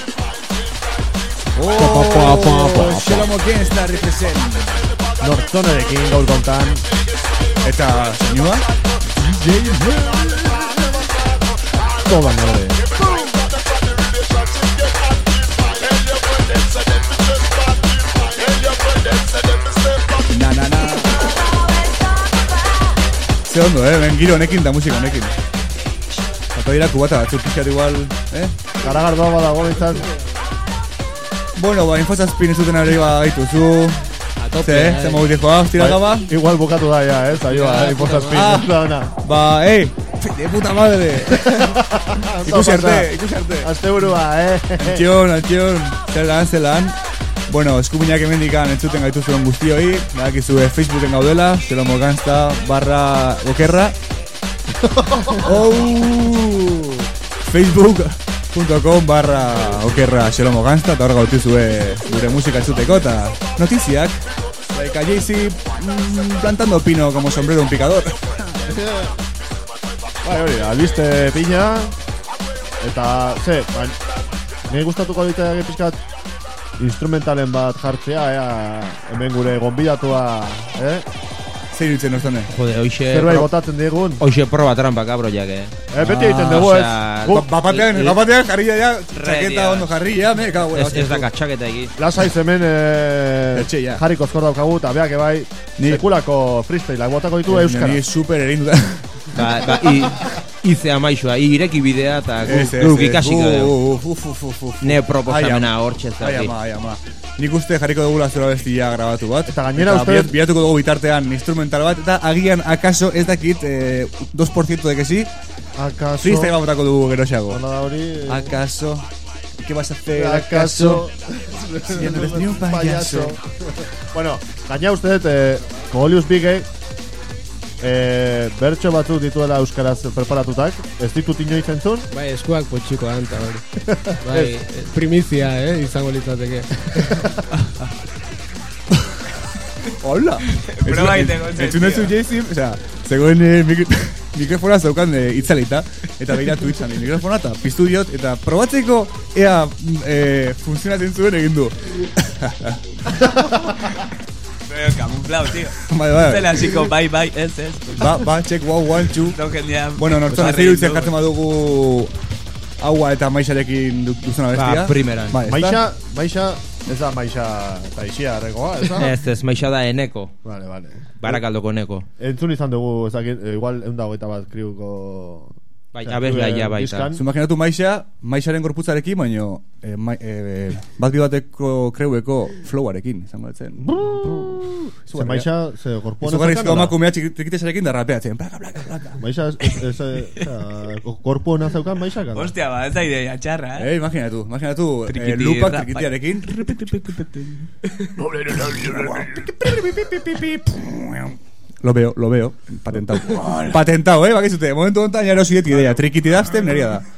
Xeromo Gangsta represent. Nortzonerekin gaur kontan. Eta soinua? Toda madre. Na. Ze ondo, ben giro honekin da musika honekin. Eta dira kubata batzuk pixat igual, Garagardoa badago bintzat. Bueno, ba, infozazpin ez duten ari ba gaituzu. Ze mogu dizkoa, tira gaba. Igual bukatu da ya, saioa, infozazpin. Ba, de puta madre. Ikusi arte. Azte burua, Antxion, zelan. Bueno, eskuminak emendikan entzuten gaituzuen guztioi. Badakizu Facebooken gaudela, Xeromo Gangsta /okerra. Facebook.com/okerra Xeromo Gangsta. Eta hor gautuzue gure musika entzuteko eta notiziak. Like a Jay-Z plantando pino como sombrero un picador. Bai, hori, albiste piña. Eta, nire gustatuko ditea pizkat instrumentalen bat jartzea, hemen gure gonbidatua, Zer irutzen oztane? Jode, hoxe... Zerbait botatzen digun. Hoxe proba trampa, kabroiak, Beti egiten dugu, Bapatean jarria ja, txaketa ondo jarria, me kago. Ez da katxaketa egi. Lasaiz hemen jarriko ozkor daukagu, eta beak ebai sekulako freestyleak botako ditu euskara. Ni super erinduta. Ize amaixua, ireki bidea eta guk ikasiko dugu. Ne proposamena hortxe zati. Ama. Nik uste jarriko dugula zura bestia grabatu bat. Eta gainera uste... Biatuko dugu bitartean instrumental bat. Eta agian, akaso, ez dakit 2% de que sí. Akaso... Freestyle bat botako dugu geroxago. Akaso... ¿Qué vas a hacer? ¿Acaso? Si no eres ni un payaso. Bueno, gaina uste, Kogolius Bigge bertso batzuk dituela euskaraz preparatutak. Ez ditut inoiz entzun? Bai, eskuak potxuko anta hori. Bai, primizia, izango litzateke. Hola. Proba iteko. Entzun ez zu Jay-Z, o sea, zegoen mikrofona zaukan itzalita, eta behiratu itzan mikrofona, eta piztu diot, eta probatzeko ea funtzionatzen zuen egin du. Camuflado, tío. Bai. Zela hasiko, bai, ez. Ba, check, wow, 1, 2. Bueno, nortzona zeiru itzen jartzen badugu agua eta maisarekin duzuna bestia. Ba, primeran. Maixa, ez da maixa taixia arrekoa, ez da? Ez, maixa da eneko. Vale. Barakaldoko eneko. Entzun izan dugu, igual 121 kriuko... Baita bezlaia baita. Imaginatu maixaren gorputzarekin, baino bat bateko kreueko flowarekin, izango etzen. Ze maixa, ze gorpuan izugarrizko amakumea txikitesarekin da rapeatzen. Plaka. Maixa, gorpuan azaukan maixa? Hostia, ez da idea txarra, Imaginatu, lupak trikitiarekin. Lo veo, patentado, bakizute, momentu ontan jaro zidet idea, trikitidazten nerea da.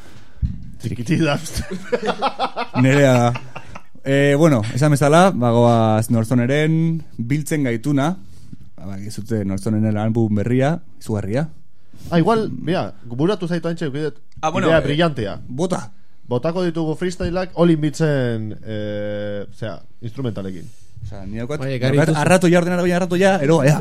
Nerea da. Bueno, esan bezala, bagoaz Northoneren biltzen gaituna, bakizute Northoneren album berria, izugarria. Igual, mira, buratu zaitu antxe, idea brillantea. Botako ditugu freestyleak, olin bitzen, instrumentalekin. Osa, ni daukat arrato ja ordenara baina arrato ja, ero, ea.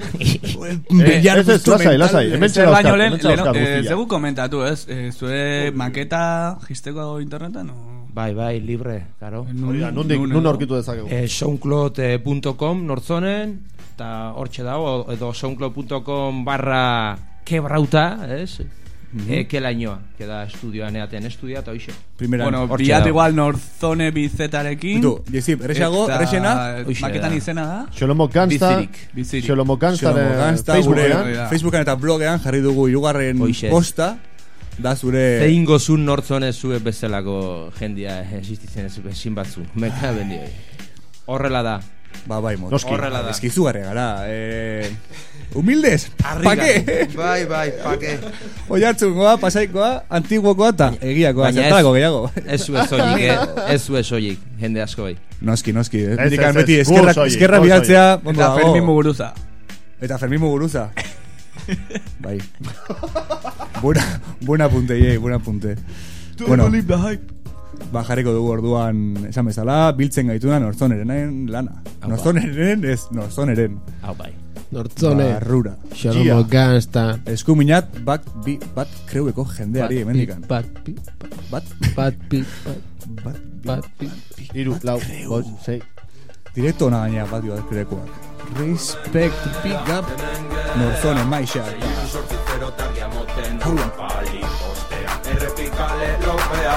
Lasai, hemen txera zegu komentatu, ez? Zure maketa jisteko internetan? Bai, libre, karo. Nun aurkitu dezakegu? Soundcloud.com Nortzonen, eta hortxe dago, edo soundcloud.com/kebrauta, ez? Kelainoa, queda estudioan eaten estudia eta hoxe. Bueno, biat igual Northone bizetarekin. Bitu, jesip, errexena maketan izena da Xolomo Gangsta Facebookan eta blogean jarri dugu irugarren posta da zure zein gozun Northone zue bezalako jendia existitzen ezin batzu meka bendioi horrela da. Bai, horrela da. Eskizugarri gara. Humildes, pa qué? Bai, pa qué? Oiartzungoa, pasaikoa, antiguokoa eta egiakoa, zertarako gehiago. Ez zue soilik, jende asko bai. Noski. Dikan beti eskerra bidaltzea. Eta Fermin Muguruza. Bai. Buena apunte, buena apunte. Bueno, bajareko dugu orduan esan bezala, biltzen gaituna Northoneren lana. Northoneren ez, Northoneren. Hau bai. Nortzone, Barrura, Xolomo Gangsta, eskuminat bat kreueko jendeari emendikan. Bat Iru, lau, bost, sei. Direkto hona gaina bat kreuekoak. Respect, pick up, Northone, maixa. Haula. Errepikale lopea.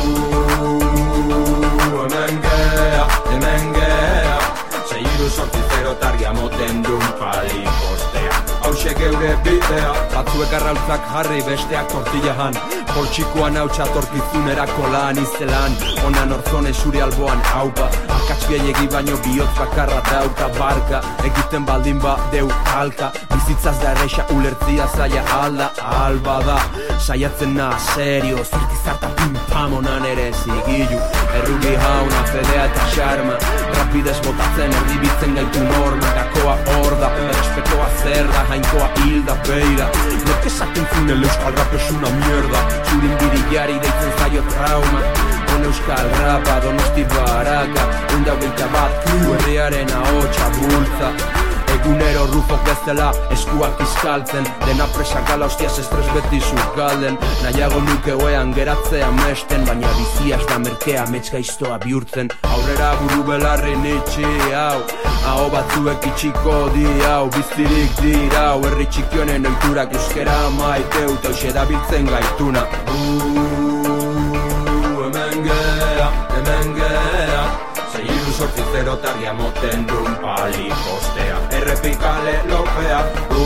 Emengea. Seiru sortzizero targia moten dun pali postea. Hauxe geure bidea. Batzuek arrautzak jarri besteak tortillahan. Poltsikoan hau txatorkizunerako lan izelan. Ona Northone zuri alboan haupa. Akatxbiaiegi baino bihotz bakarra dauka barka. Egiten baldin ba deu halka. Bizitzaz da erreixa ulertzia zaila alda alba da. Saiatzen na serio zirtizarta pimpamonan ere zigilu. Errugi jauna fedea eta xarma. Rapidez botatzen erdibitzen gaitu norma. Gakoa hor da, errespekoa zer da. Jainkoa hilda beira. Nek esaten zunel euskal rap es una mierda. Zurin biriari deitzen zaio trauma. On euskal rapa Donosti baraka. 121 kru herriaren ahotsa bultza. Egunero rufok bezala eskuak izkaltzen. Dena presak gala hostiaz estres beti zukalden. Nahiago nuke oean geratzea mesten. Baina biziaz da merkea metzgaiztoa bihurtzen. Aurrera buru belarri nitxi hau. Aho batzuek itxiko di hau. Biztirik dirau. Herri txikionen oiturak euskera maiteu. Tauxe da biltzen gaituna. Hemen gea Seiru sortzizero targia moten dun pali postea. Errepikale lopea.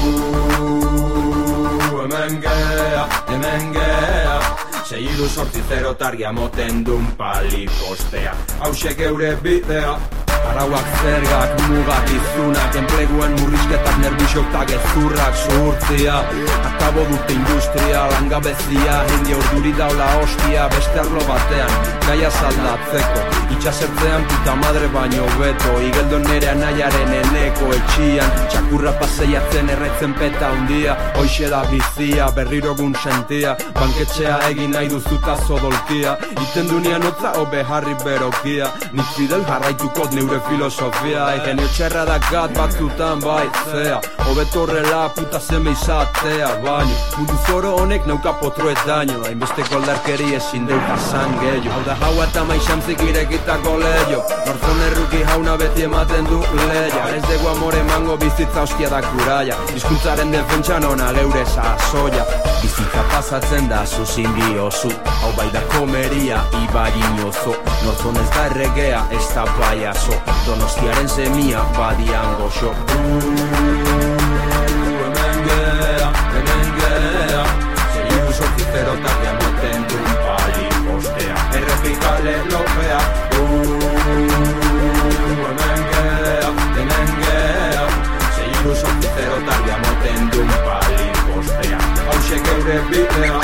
Hemen gea Seiru sortzizero targia moten dun pali postea. Hauxe geure bidea. Arauak zergak, mugak izunak, enpleguen murrizketak, nervixok eta gezurrak zuhurtzia. Akabo dute industria, langabezia, jende urduri daula hostia, beste arlo batean, gaia zaldatzeko. Itxasertzean puta madre baino beto, igeldo nere anaiaren eneko etxian. Txakurra paseiatzen erraitzen peta hundia, hoixe da bizia, berriro gun sentia. Banketxea egin nahi duzuta zodolkia, iten dunean otza hobe harri berokia. Nik fidel jarraitukot neure filosofia, genio txerra dakat batzutan bai zea. Hobetorrela puta zeme izatea, baino mundu zoro honek nauka potroet daño, hainbeste koldarkeri ezin deuta zangeio. Hau da haua eta maixamzik irekitako leio, norzon erruki jauna beti ematen du leia. Ez dugu amore mango bizitza hostia da kuraia, hizkuntzaren defentsan ona geure sasoia. Bizitza pasatzen da zuzin diozu, hau bai da komeria ibai inozo. Norzon ez da erregea, ez da baiazo, Donostiaren semia badian goxo. Hemen gea, zeiru sortiterotak ematen du pali postea. Errepikale lopea, hemen gea, zeiru sortiterotak ematen du pali postea. Hauxe geure bidea.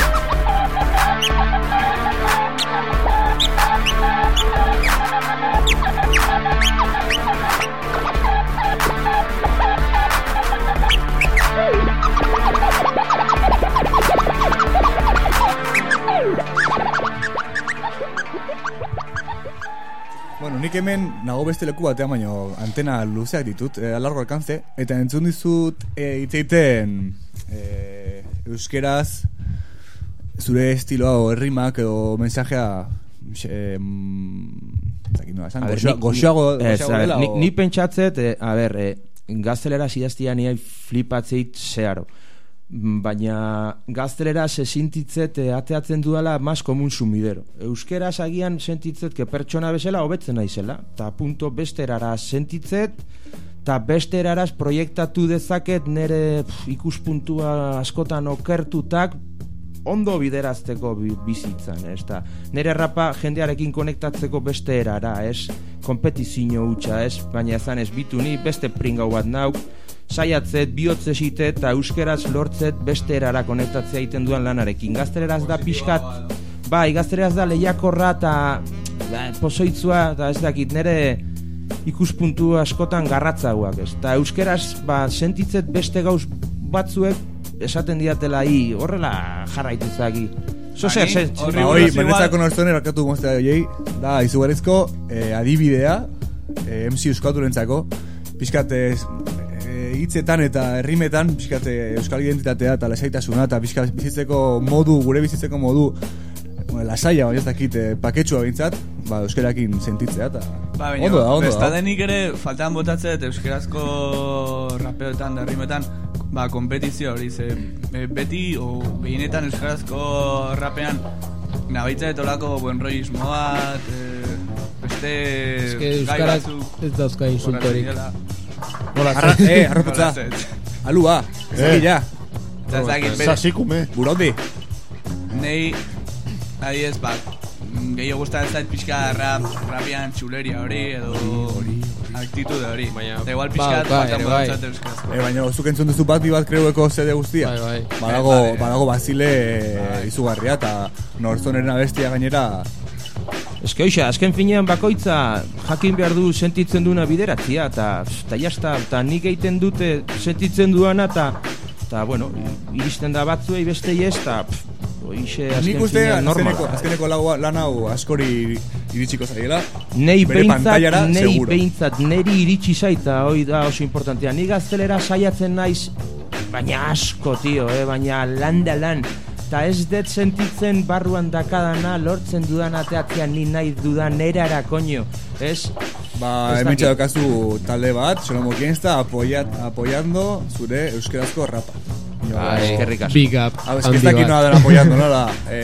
Bueno, nik hemen nago beste leku batean, baino antena luzeak ditut, a largo alcance, eta entzun dizut hitz egiten euskeraz zure estiloa o errimak edo mensajea goxoago dela. Ni pentsatzet, gaztelera idaztia niai flipatzeit zeharo. Baina gazteleraz esintitzet ateatzen dudala mas komun sumidero. Euskeraz agian sentitzet que pertsona bezala hobetzen naizela, eta punto beste eraraz sentitzet, eta beste eraraz proiektatu dezaket nire ikuspuntua askotan okertutak ondo biderazteko bizitzan, ez da. Nire rapa jendearekin konektatzeko beste erara, ez, kompetizio hutsa, ez, baina ezan ez bitu ni beste pringau bat nauk, saiatzet, bihotz esitet eta euskeraz lortzet beste erara konektatzea egiten duan lanarekin. Gazteleraz da pixkat, bai, gazteleraz da lehiakorra eta pozoitzua, eta ez dakit, nire ikuspuntu askotan garratzauak, ez. Eta euskeraz, sentitzet beste gauz batzuek esaten diatela horrela jarraituzaki. Hoi, benetzako nortzone rakatu moztea joei, da, izugarrizko adibidea, MC Euskaturentzako, pixkat hitzetan eta herrimetan pixkat euskal identitatea eta lasaitasuna eta pixkat bizitzeko modu, gure bizitzeko modu lasaia, baina ez dakit paketsua bintzat, euskerakin sentitzea eta ondo da. Bestadenik ere faltan botatzet euskerazko rapeoetan da herrimetan kompetizio hori, beti behienetan euskarazko rapean nabaitza etolako buen rollismo bat, beste gai batzuk ez dauzka insultorik. Arroputza alua, ezagila Zasikume Burondi Nei adiez gehiago gustatzen zait pixka rapian txuleria hori edo aktitude hori. Eta igual pixka faltan botatzat euskarazko. Baina zuk entzun duzu bat kreueko zede guztia. Badago bazile izugarria eta nortzoneren abestia gainera. Eske hoxe, azken finean bakoitza jakin behar du sentitzen duena bideratzia eta jazta, eta nik egiten dute sentitzen duana eta bueno, iristen da batzuei beste ez eta nik uste azkeneko lan hau askori iritsiko zaiela. Nei behintzat neri iritsi zaita, hoi da oso importantea. Ni gaztelera saiatzen naiz, baina asko, baina lan. Eta ez dut sentitzen barruan dakadana, lortzen dudan ateatzean ni nahi dudan erara, koño. Ez? Hementsa dokazu talde bat, Xolomo Kiensta, apoyando zure euskerazko rapa. Eskerrik asko. Big up. Ez que está aquí no den apoyando, nola?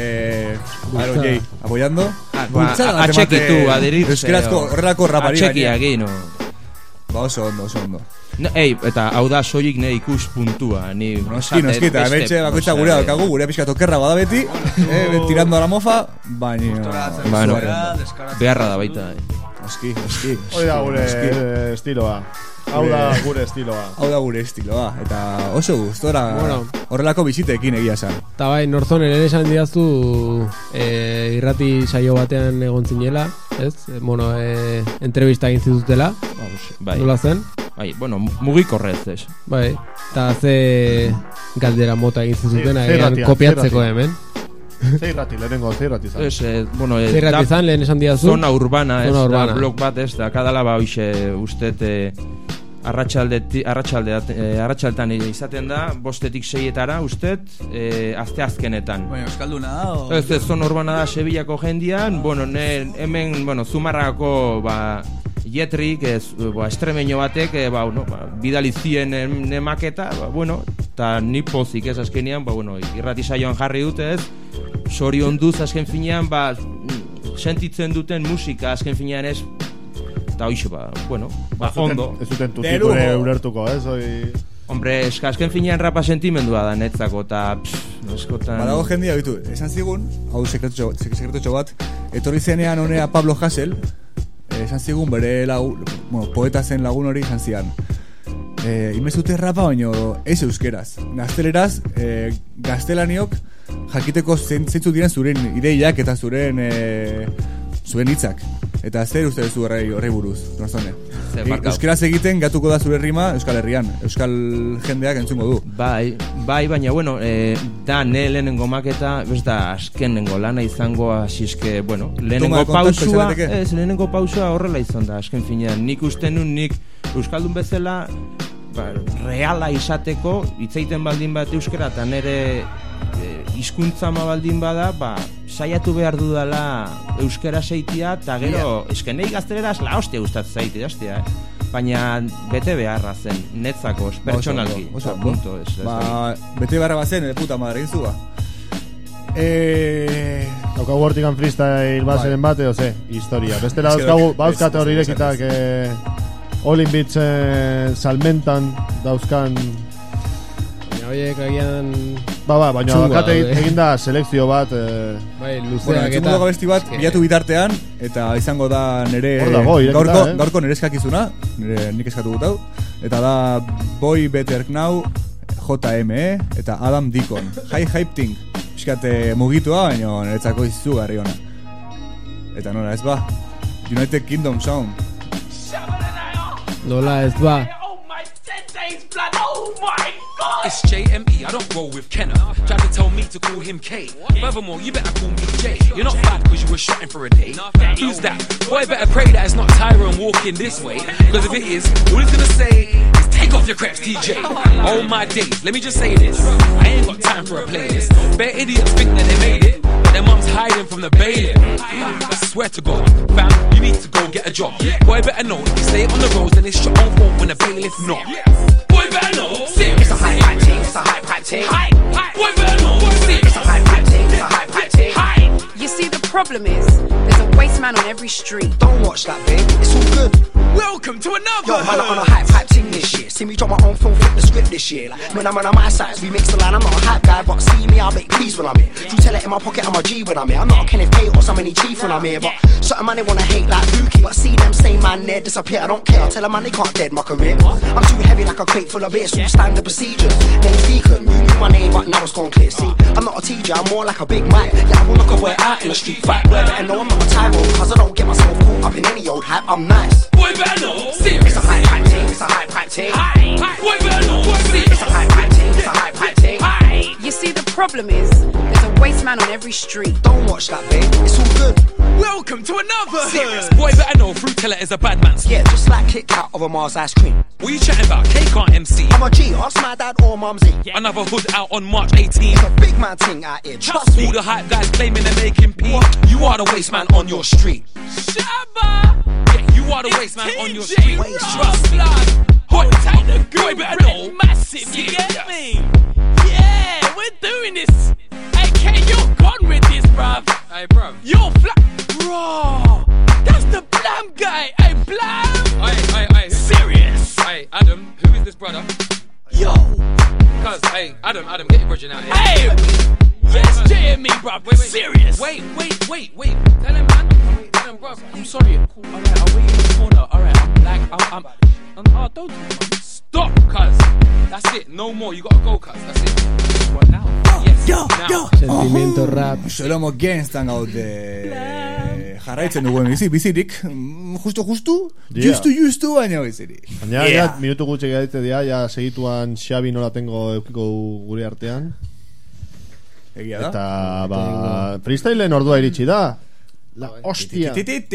Jay, apoyando? Atxekitu, aderitz. Euskerazko horrelako rapari. Atxekiak, no. Oso ondo. Eta hau da soilik ne ikuspuntua. Noski, eta hementxe bakoitza gurea daukagu, gurea pixka tokerra bada beti, tirando a la mofa, baina... Beharra da baita. Eski. Hori da gure estiloa. Hau da gure estiloa. Eta oso gustora horrelako bizitekin egia esan. Eta bai, Nortzon ere esan didazu irrati saio batean egon zinela, ez? Entrevista egin zitutela. Bai. Nola zen? Bai, mugikorrez, ez. Bai, eta ze galdera mota egin zitutena, kopiatzeko hemen. Zeirrati, lehenengo zeirrati zan. Zeirrati zan, lehen esan diazu. Zona urbana, ez da, blok bat, ez da, kadala ba hoxe, ustet, arratsaldetan izaten da, 5-tik 6etara, ustet, azte azkenetan. Bueno, euskalduna da, o... Ez, zona urbana da, Sevillako jendian, hemen, Zumarrako, Jetrik, estremeño batek, bidali zien maketa, eta ni pozik ez azkenean, irrati saioan jarri dute ez, sorion duz azken finean, sentitzen duten musika azken finean ez, eta hoxe, ondo. Ez duten tutikure ulertuko, ez? Hombre, azken finean rapa sentimendua da netzako, eta eskotan... Badago jendia, bitu, esan zigun, hau sekretotxo bat, etorri zenean honea Pablo Hasél, esan zigun bere poeta zen lagun hori esan zian imezute rapa baino ez euskeraz gazteleraz gaztelaniok jakiteko zeintzu diren zuren ideiak eta zuren hitzak eta zer uste duzu horrei buruz Norzone? Euskeraz egiten gatuko da zure rima Euskal Herrian Euskal jendeak entzungo du bai, baina da lehenengo maketa ez da azkenengo lana izango asiske, lehenengo pausua horrela izan da azken finean, nik uste nun nik Euskaldun bezala reala izateko hitzeiten baldin bat euskera eta nere hizkuntzama baldin bada saiatu behar dudala euskera zeitia eta gero eskenei gazteleraz la hostia gustatzen zaite hostia baina bete beharra zen netzako pertsonalki bete beharra bazen puta madre egin zu daukagu hortikan freestyle baseren bate oze historia bestela dauzkate hor irekitak Olin Beats salmentan dauzkan Oiek agian baina bakate egin da selekzio bat luzeak eta besti bat bilatu bitartean eta izango da nere gaurko nere eskakizuna nik eskatu gutau eta da Boy Better Now JME eta Adam Deacon High Hype Thing piskate mugitua baina niretzako izugarri ona eta nola ez United Kingdom Sound nola ez It's JME, I don't roll with Kenner. Tried to tell me to call him K. Furthermore, you better call me J. You're not bad because you were shotting for a day. Who's that? Boy, better pray that it's not Tyrone walking this way. Because if it is, all he's gonna say is take off your crepes, TJ. Oh my days, let me just say this. I ain't got time for a playlist. Bare idiots think that they made it, but their mum's hiding from the bailiff. I swear to God, fam, you need to go get a job. Boy, better know if you stay on the roads, then it's your own fault when the bailiff not. Boy, better know. It's a hype team, it's a hype team. Boy, better know. It's a hype team, it's a hype team. You see, the problem is there's a waste man on every street. Don't watch that, babe. It's all good. Welcome to another. Yo, man, I'm on a hype team this year. See me drop my own film, flip the script this year. When I'm on my sides, we mix the line. I'm not a hype guy, but see me, I'll make peace when I'm here. You tell it in my pocket, I'm a G when I'm here. I'm not a Kenneth K or some any chief when I'm here, but certain man they wanna hate like Buki. But see them same man there disappear. I don't care. I tell them man they can't dead my career. I'm too heavy like a crate full of beer. So standard procedures. Name's Deacon. You knew my name, but now it's gone clear. See, I'm not a teacher, I'm more like a big Mike. Yeah, I will knock a boy out in a street fight. Boy, better know I'm not a tyro, cause I don't get myself caught up in any old hype. I'm nice. Boy, better know. It's a hype team, it's a hype team. Boy, better know. It's a hype team, it's a hype team. You see, the problem is there's a waste man on every street. Don't watch that, babe. It's all good. Welcome to another. Serious. Boy, better know. Fruit teller is a bad man. Yeah, just like Kit Kat over Mars ice cream. What you chatting about? K can't MC. I'm a G. Ask my dad or mumsy. Yeah. Another hood out on March 18. It's a big man thing out here. Trust me. All the hype guys claiming they're making P. What? You are the waste man on your street. Shabba. Yeah, you are the waste man on your street. Trust me. Hot tight the good. Boy, better know. Massive. You get me? Yeah, we're doing this. Hey, K, you're gone with this, bruv. Hey, bruv. You're flat. Bro, that's the Blam guy. Hey, Blam. Hey. Serious. Hey, Adam, who is this brother? Yo. Cuz, hey, Adam, get your bridging out here. Hey. Yes, JME, bruv. We're serious. Wait. Tell him, man. Tell him, bruv. I'm sorry. Alright, I'll wait in the corner. Alright, I'm oh, don't do it. Stop, cuz. That's it. No more. You gotta go, cuz. That's it. What now? Yes, now. Sentimiento rap. Solomo Gangsta gaude. Jarraitzen dugu bizirik. Justu, baina bizirik. Baina, minutu gutxe gaite dira, ja segituan Xabi nola tengo eukiko gure artean. Egia da. Eta, freestyleen ordua iritsi da. La hostia.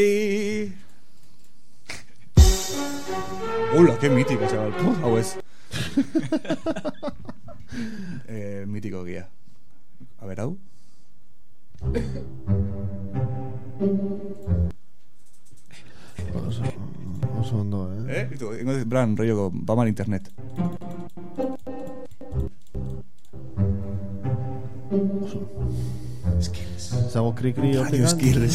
Hola, qué mítico, chaval. Hau ez. Mítico guía. A ver, hau. Oso ondo, Bran, rollo, vamos al internet. Skills. Zago kri-kri Radio Skills.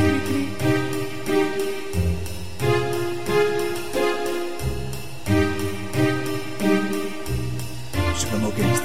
Solomo Gangsta.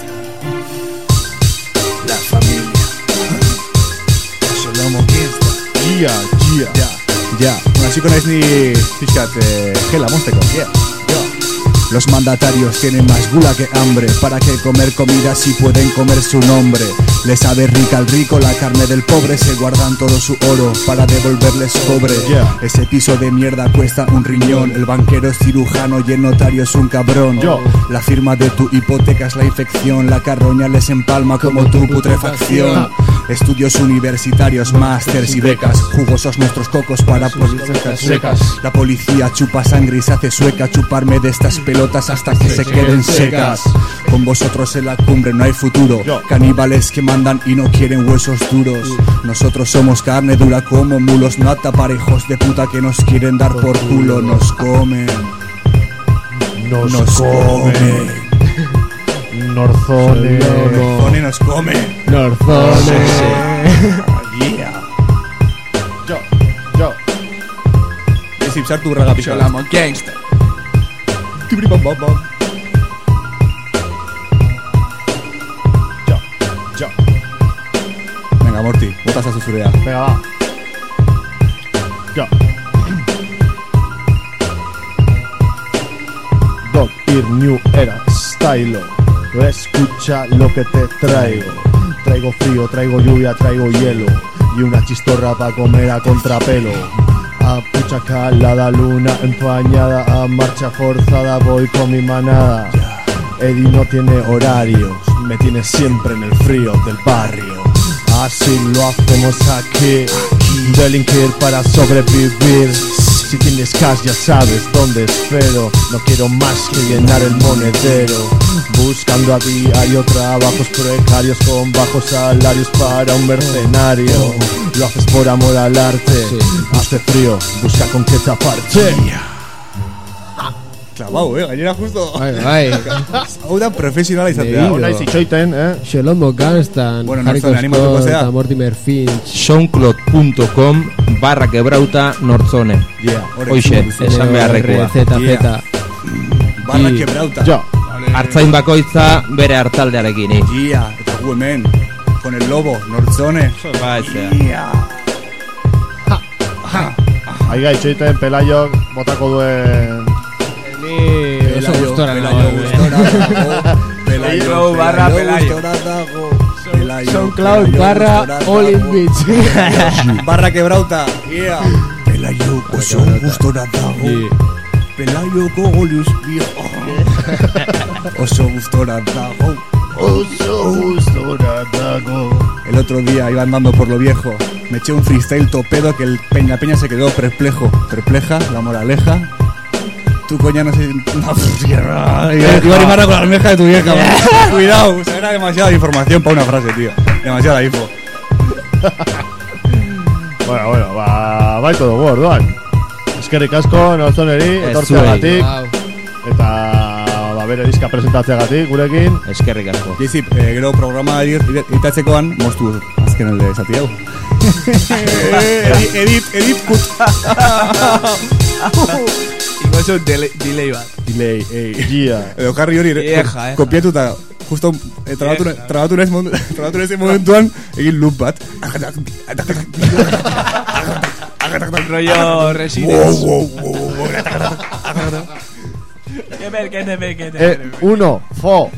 La familia. Solomo Gangsta. Ya. Bueno, así con ni fíjate, gela mosteko. Los mandatarios tienen más gula que hambre. ¿Para qué comer comida si pueden comer su nombre? Le sabe rica al rico la carne del pobre. Se guardan todo su oro para devolverles cobre. Ese piso de mierda cuesta un riñón. El banquero es cirujano y el notario es un cabrón. La firma de tu hipoteca es la infección. La carroña les empalma como tu putrefacción. Estudios universitarios, másters y becas. Jugosos nuestros cocos para políticas secas. La policía chupa sangre y se hace sueca. Chuparme de estas pelotas hasta que se queden secas. Con vosotros en la cumbre no hay futuro. Caníbales que mandan y no quieren huesos duros. Nosotros somos carne dura como mulos. No ataparejos de puta que nos quieren dar por culo. Nos comen. Nos comen. Norzone nos come. Norzone. Yeah. Yo. Es ipsar tu raga pichón. Solomo Gangsta. Tibri bam bam bam. Yo. Venga, Morty, botas a su zurea. Venga, va. Yo. Dog Ear New Era Stylo. Escucha lo que te traigo. Traigo frío, traigo lluvia, traigo hielo. Y una chistorra pa' comer a contrapelo. A pucha calada, luna empañada. A marcha forzada voy con mi manada. Eddie no tiene horarios. Me tiene siempre en el frío del barrio. Así lo hacemos aquí. Delinquir para sobrevivir. Si tienes cash ya sabes dónde espero. No quiero más que llenar el monedero. Buscando a diario trabajos precarios con bajos salarios para un mercenario. Lo haces por amor al arte. Hace frío, busca con qué taparte. Clavau, gainera justo. Bai. Hau da profesionala izatea. Hau naiz itxoiten, Solomo Gangsta. Bueno, Norzone, animatuko zea. Eta Mortimer Finch. soundcloud.com/quebrauta-norzone. Hoxe, esan beharrekoa. ZZ. Barra quebrauta. Artzain bakoitza bere hartaldearekin. Eta gu hemen, con el lobo, Norzone. Aiga itxoiten Pelaiok botako duen. Oso gustora Pelayo barra Pelayo. SoundCloud barra All in Beach. Barra quebrauta. Pelayo oso gustora dago. Pelayo gogolius viejo. Oso gustora dago. El otro día iba andando por lo viejo. Me eché un freestyle topedo que el peña se quedó perplejo. Perpleja, la moraleja. Tu coña no sé. Iba a rimarla con la almeja de tu vieja. Cuidado, era demasiada información para una frase, tío. Demasiada info. Bueno, bai todo gordoan. Eskerrik asko Norzoneri etortzeagatik. Eta bere diska presentatzeagatik gurekin. Eskerrik asko. Jizip, gero programa editatzekoan moztu azken elde zati hau. Edit kut. Igual delay bat. Delay, edo jarri hori kopiatuta justo trabatu naiz momentuan egin loop bat. Rollo Residence. Uno, fo.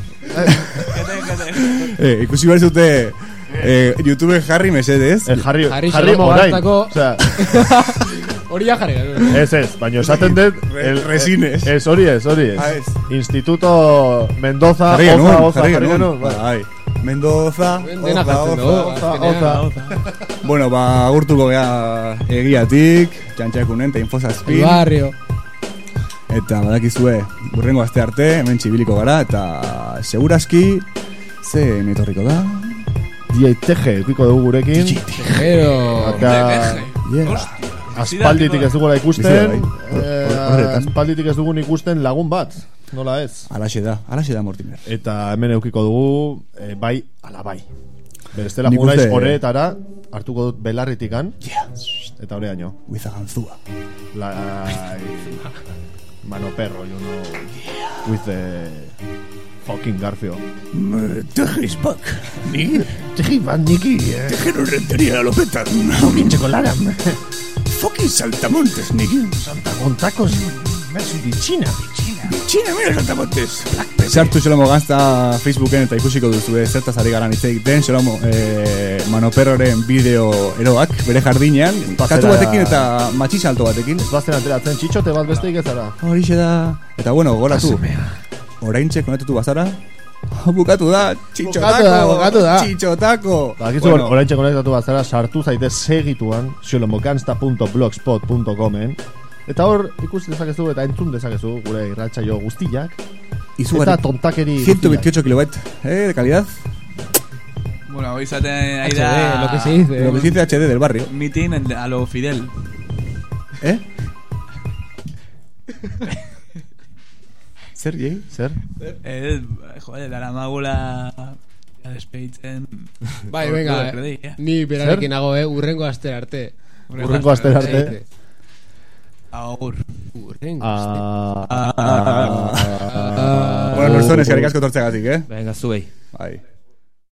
Ikusi behar zute YouTube jarri mesedez. Jarri orain. Hori ja jarri. Ez, baina esaten dut Resines. Ez, hori ez. Instituto Mendoza, Oza. Mendoza, Oza. Bueno, agurtuko gea egiatik, txantxakunen, eta infosazpin. Barrio. Eta badakizue, burrengo aste arte, hemen txibiliko gara, eta segurazki, ze etorriko da? DJ Teje, ukiko dugu gurekin. DJ Tejero. Aspalditik ez dugula ikusten. Aspalditik ez dugun ikusten lagun bat. Nola ez? Alaxe da Mortimer. Eta hemen eukiko dugu, bai, ala bai. Berestela junaiz horretara, hartuko dut belarritikan. Eta horreaino. Huizagantzua. Mano perro, you know. With the fucking Garfio. Teje is back. Teje bat niki. Tejero rentería lo petan. Fucking chocolaram. Fucking saltamontes, niki. Saltamontacos. Mersu bitxina, mira saltamontes. Sartu Xolomo Gazta Facebooken eta ikusiko duzu zertaz ari garan hitz egiten. Xolomo Manoperroren bideo eroak bere jardinean, katu batekin eta matxisalto batekin. Ez bazten ateratzen txitxote bat besteik ezara. Horixe da. Eta bueno, goratu. Oraintxe konetutu bazara. Bukatu da, txitxotako. Oraintxe konektatu bazara, sartu zaitez segituan xolomogansta.blogspot.comen. Eta hor ikusi dezakezu eta entzun dezakezu gure irratsaio guztiak. Eta tontakeri 128 kilobait, de calidad. Bueno, hoy izaten HD, lo que se dice. Lo que se dice HD del barrio. Meeting a lo Fidel. Zer, Jay? Zer? Joder, dara magula despeitzen. Bai, venga, ni berarekin nago, urrengo astera arte. Urrengo astera arte. Agur. Bueno, norzones, eskerrik asko tortzeagatik, Venga, zuei. Bai.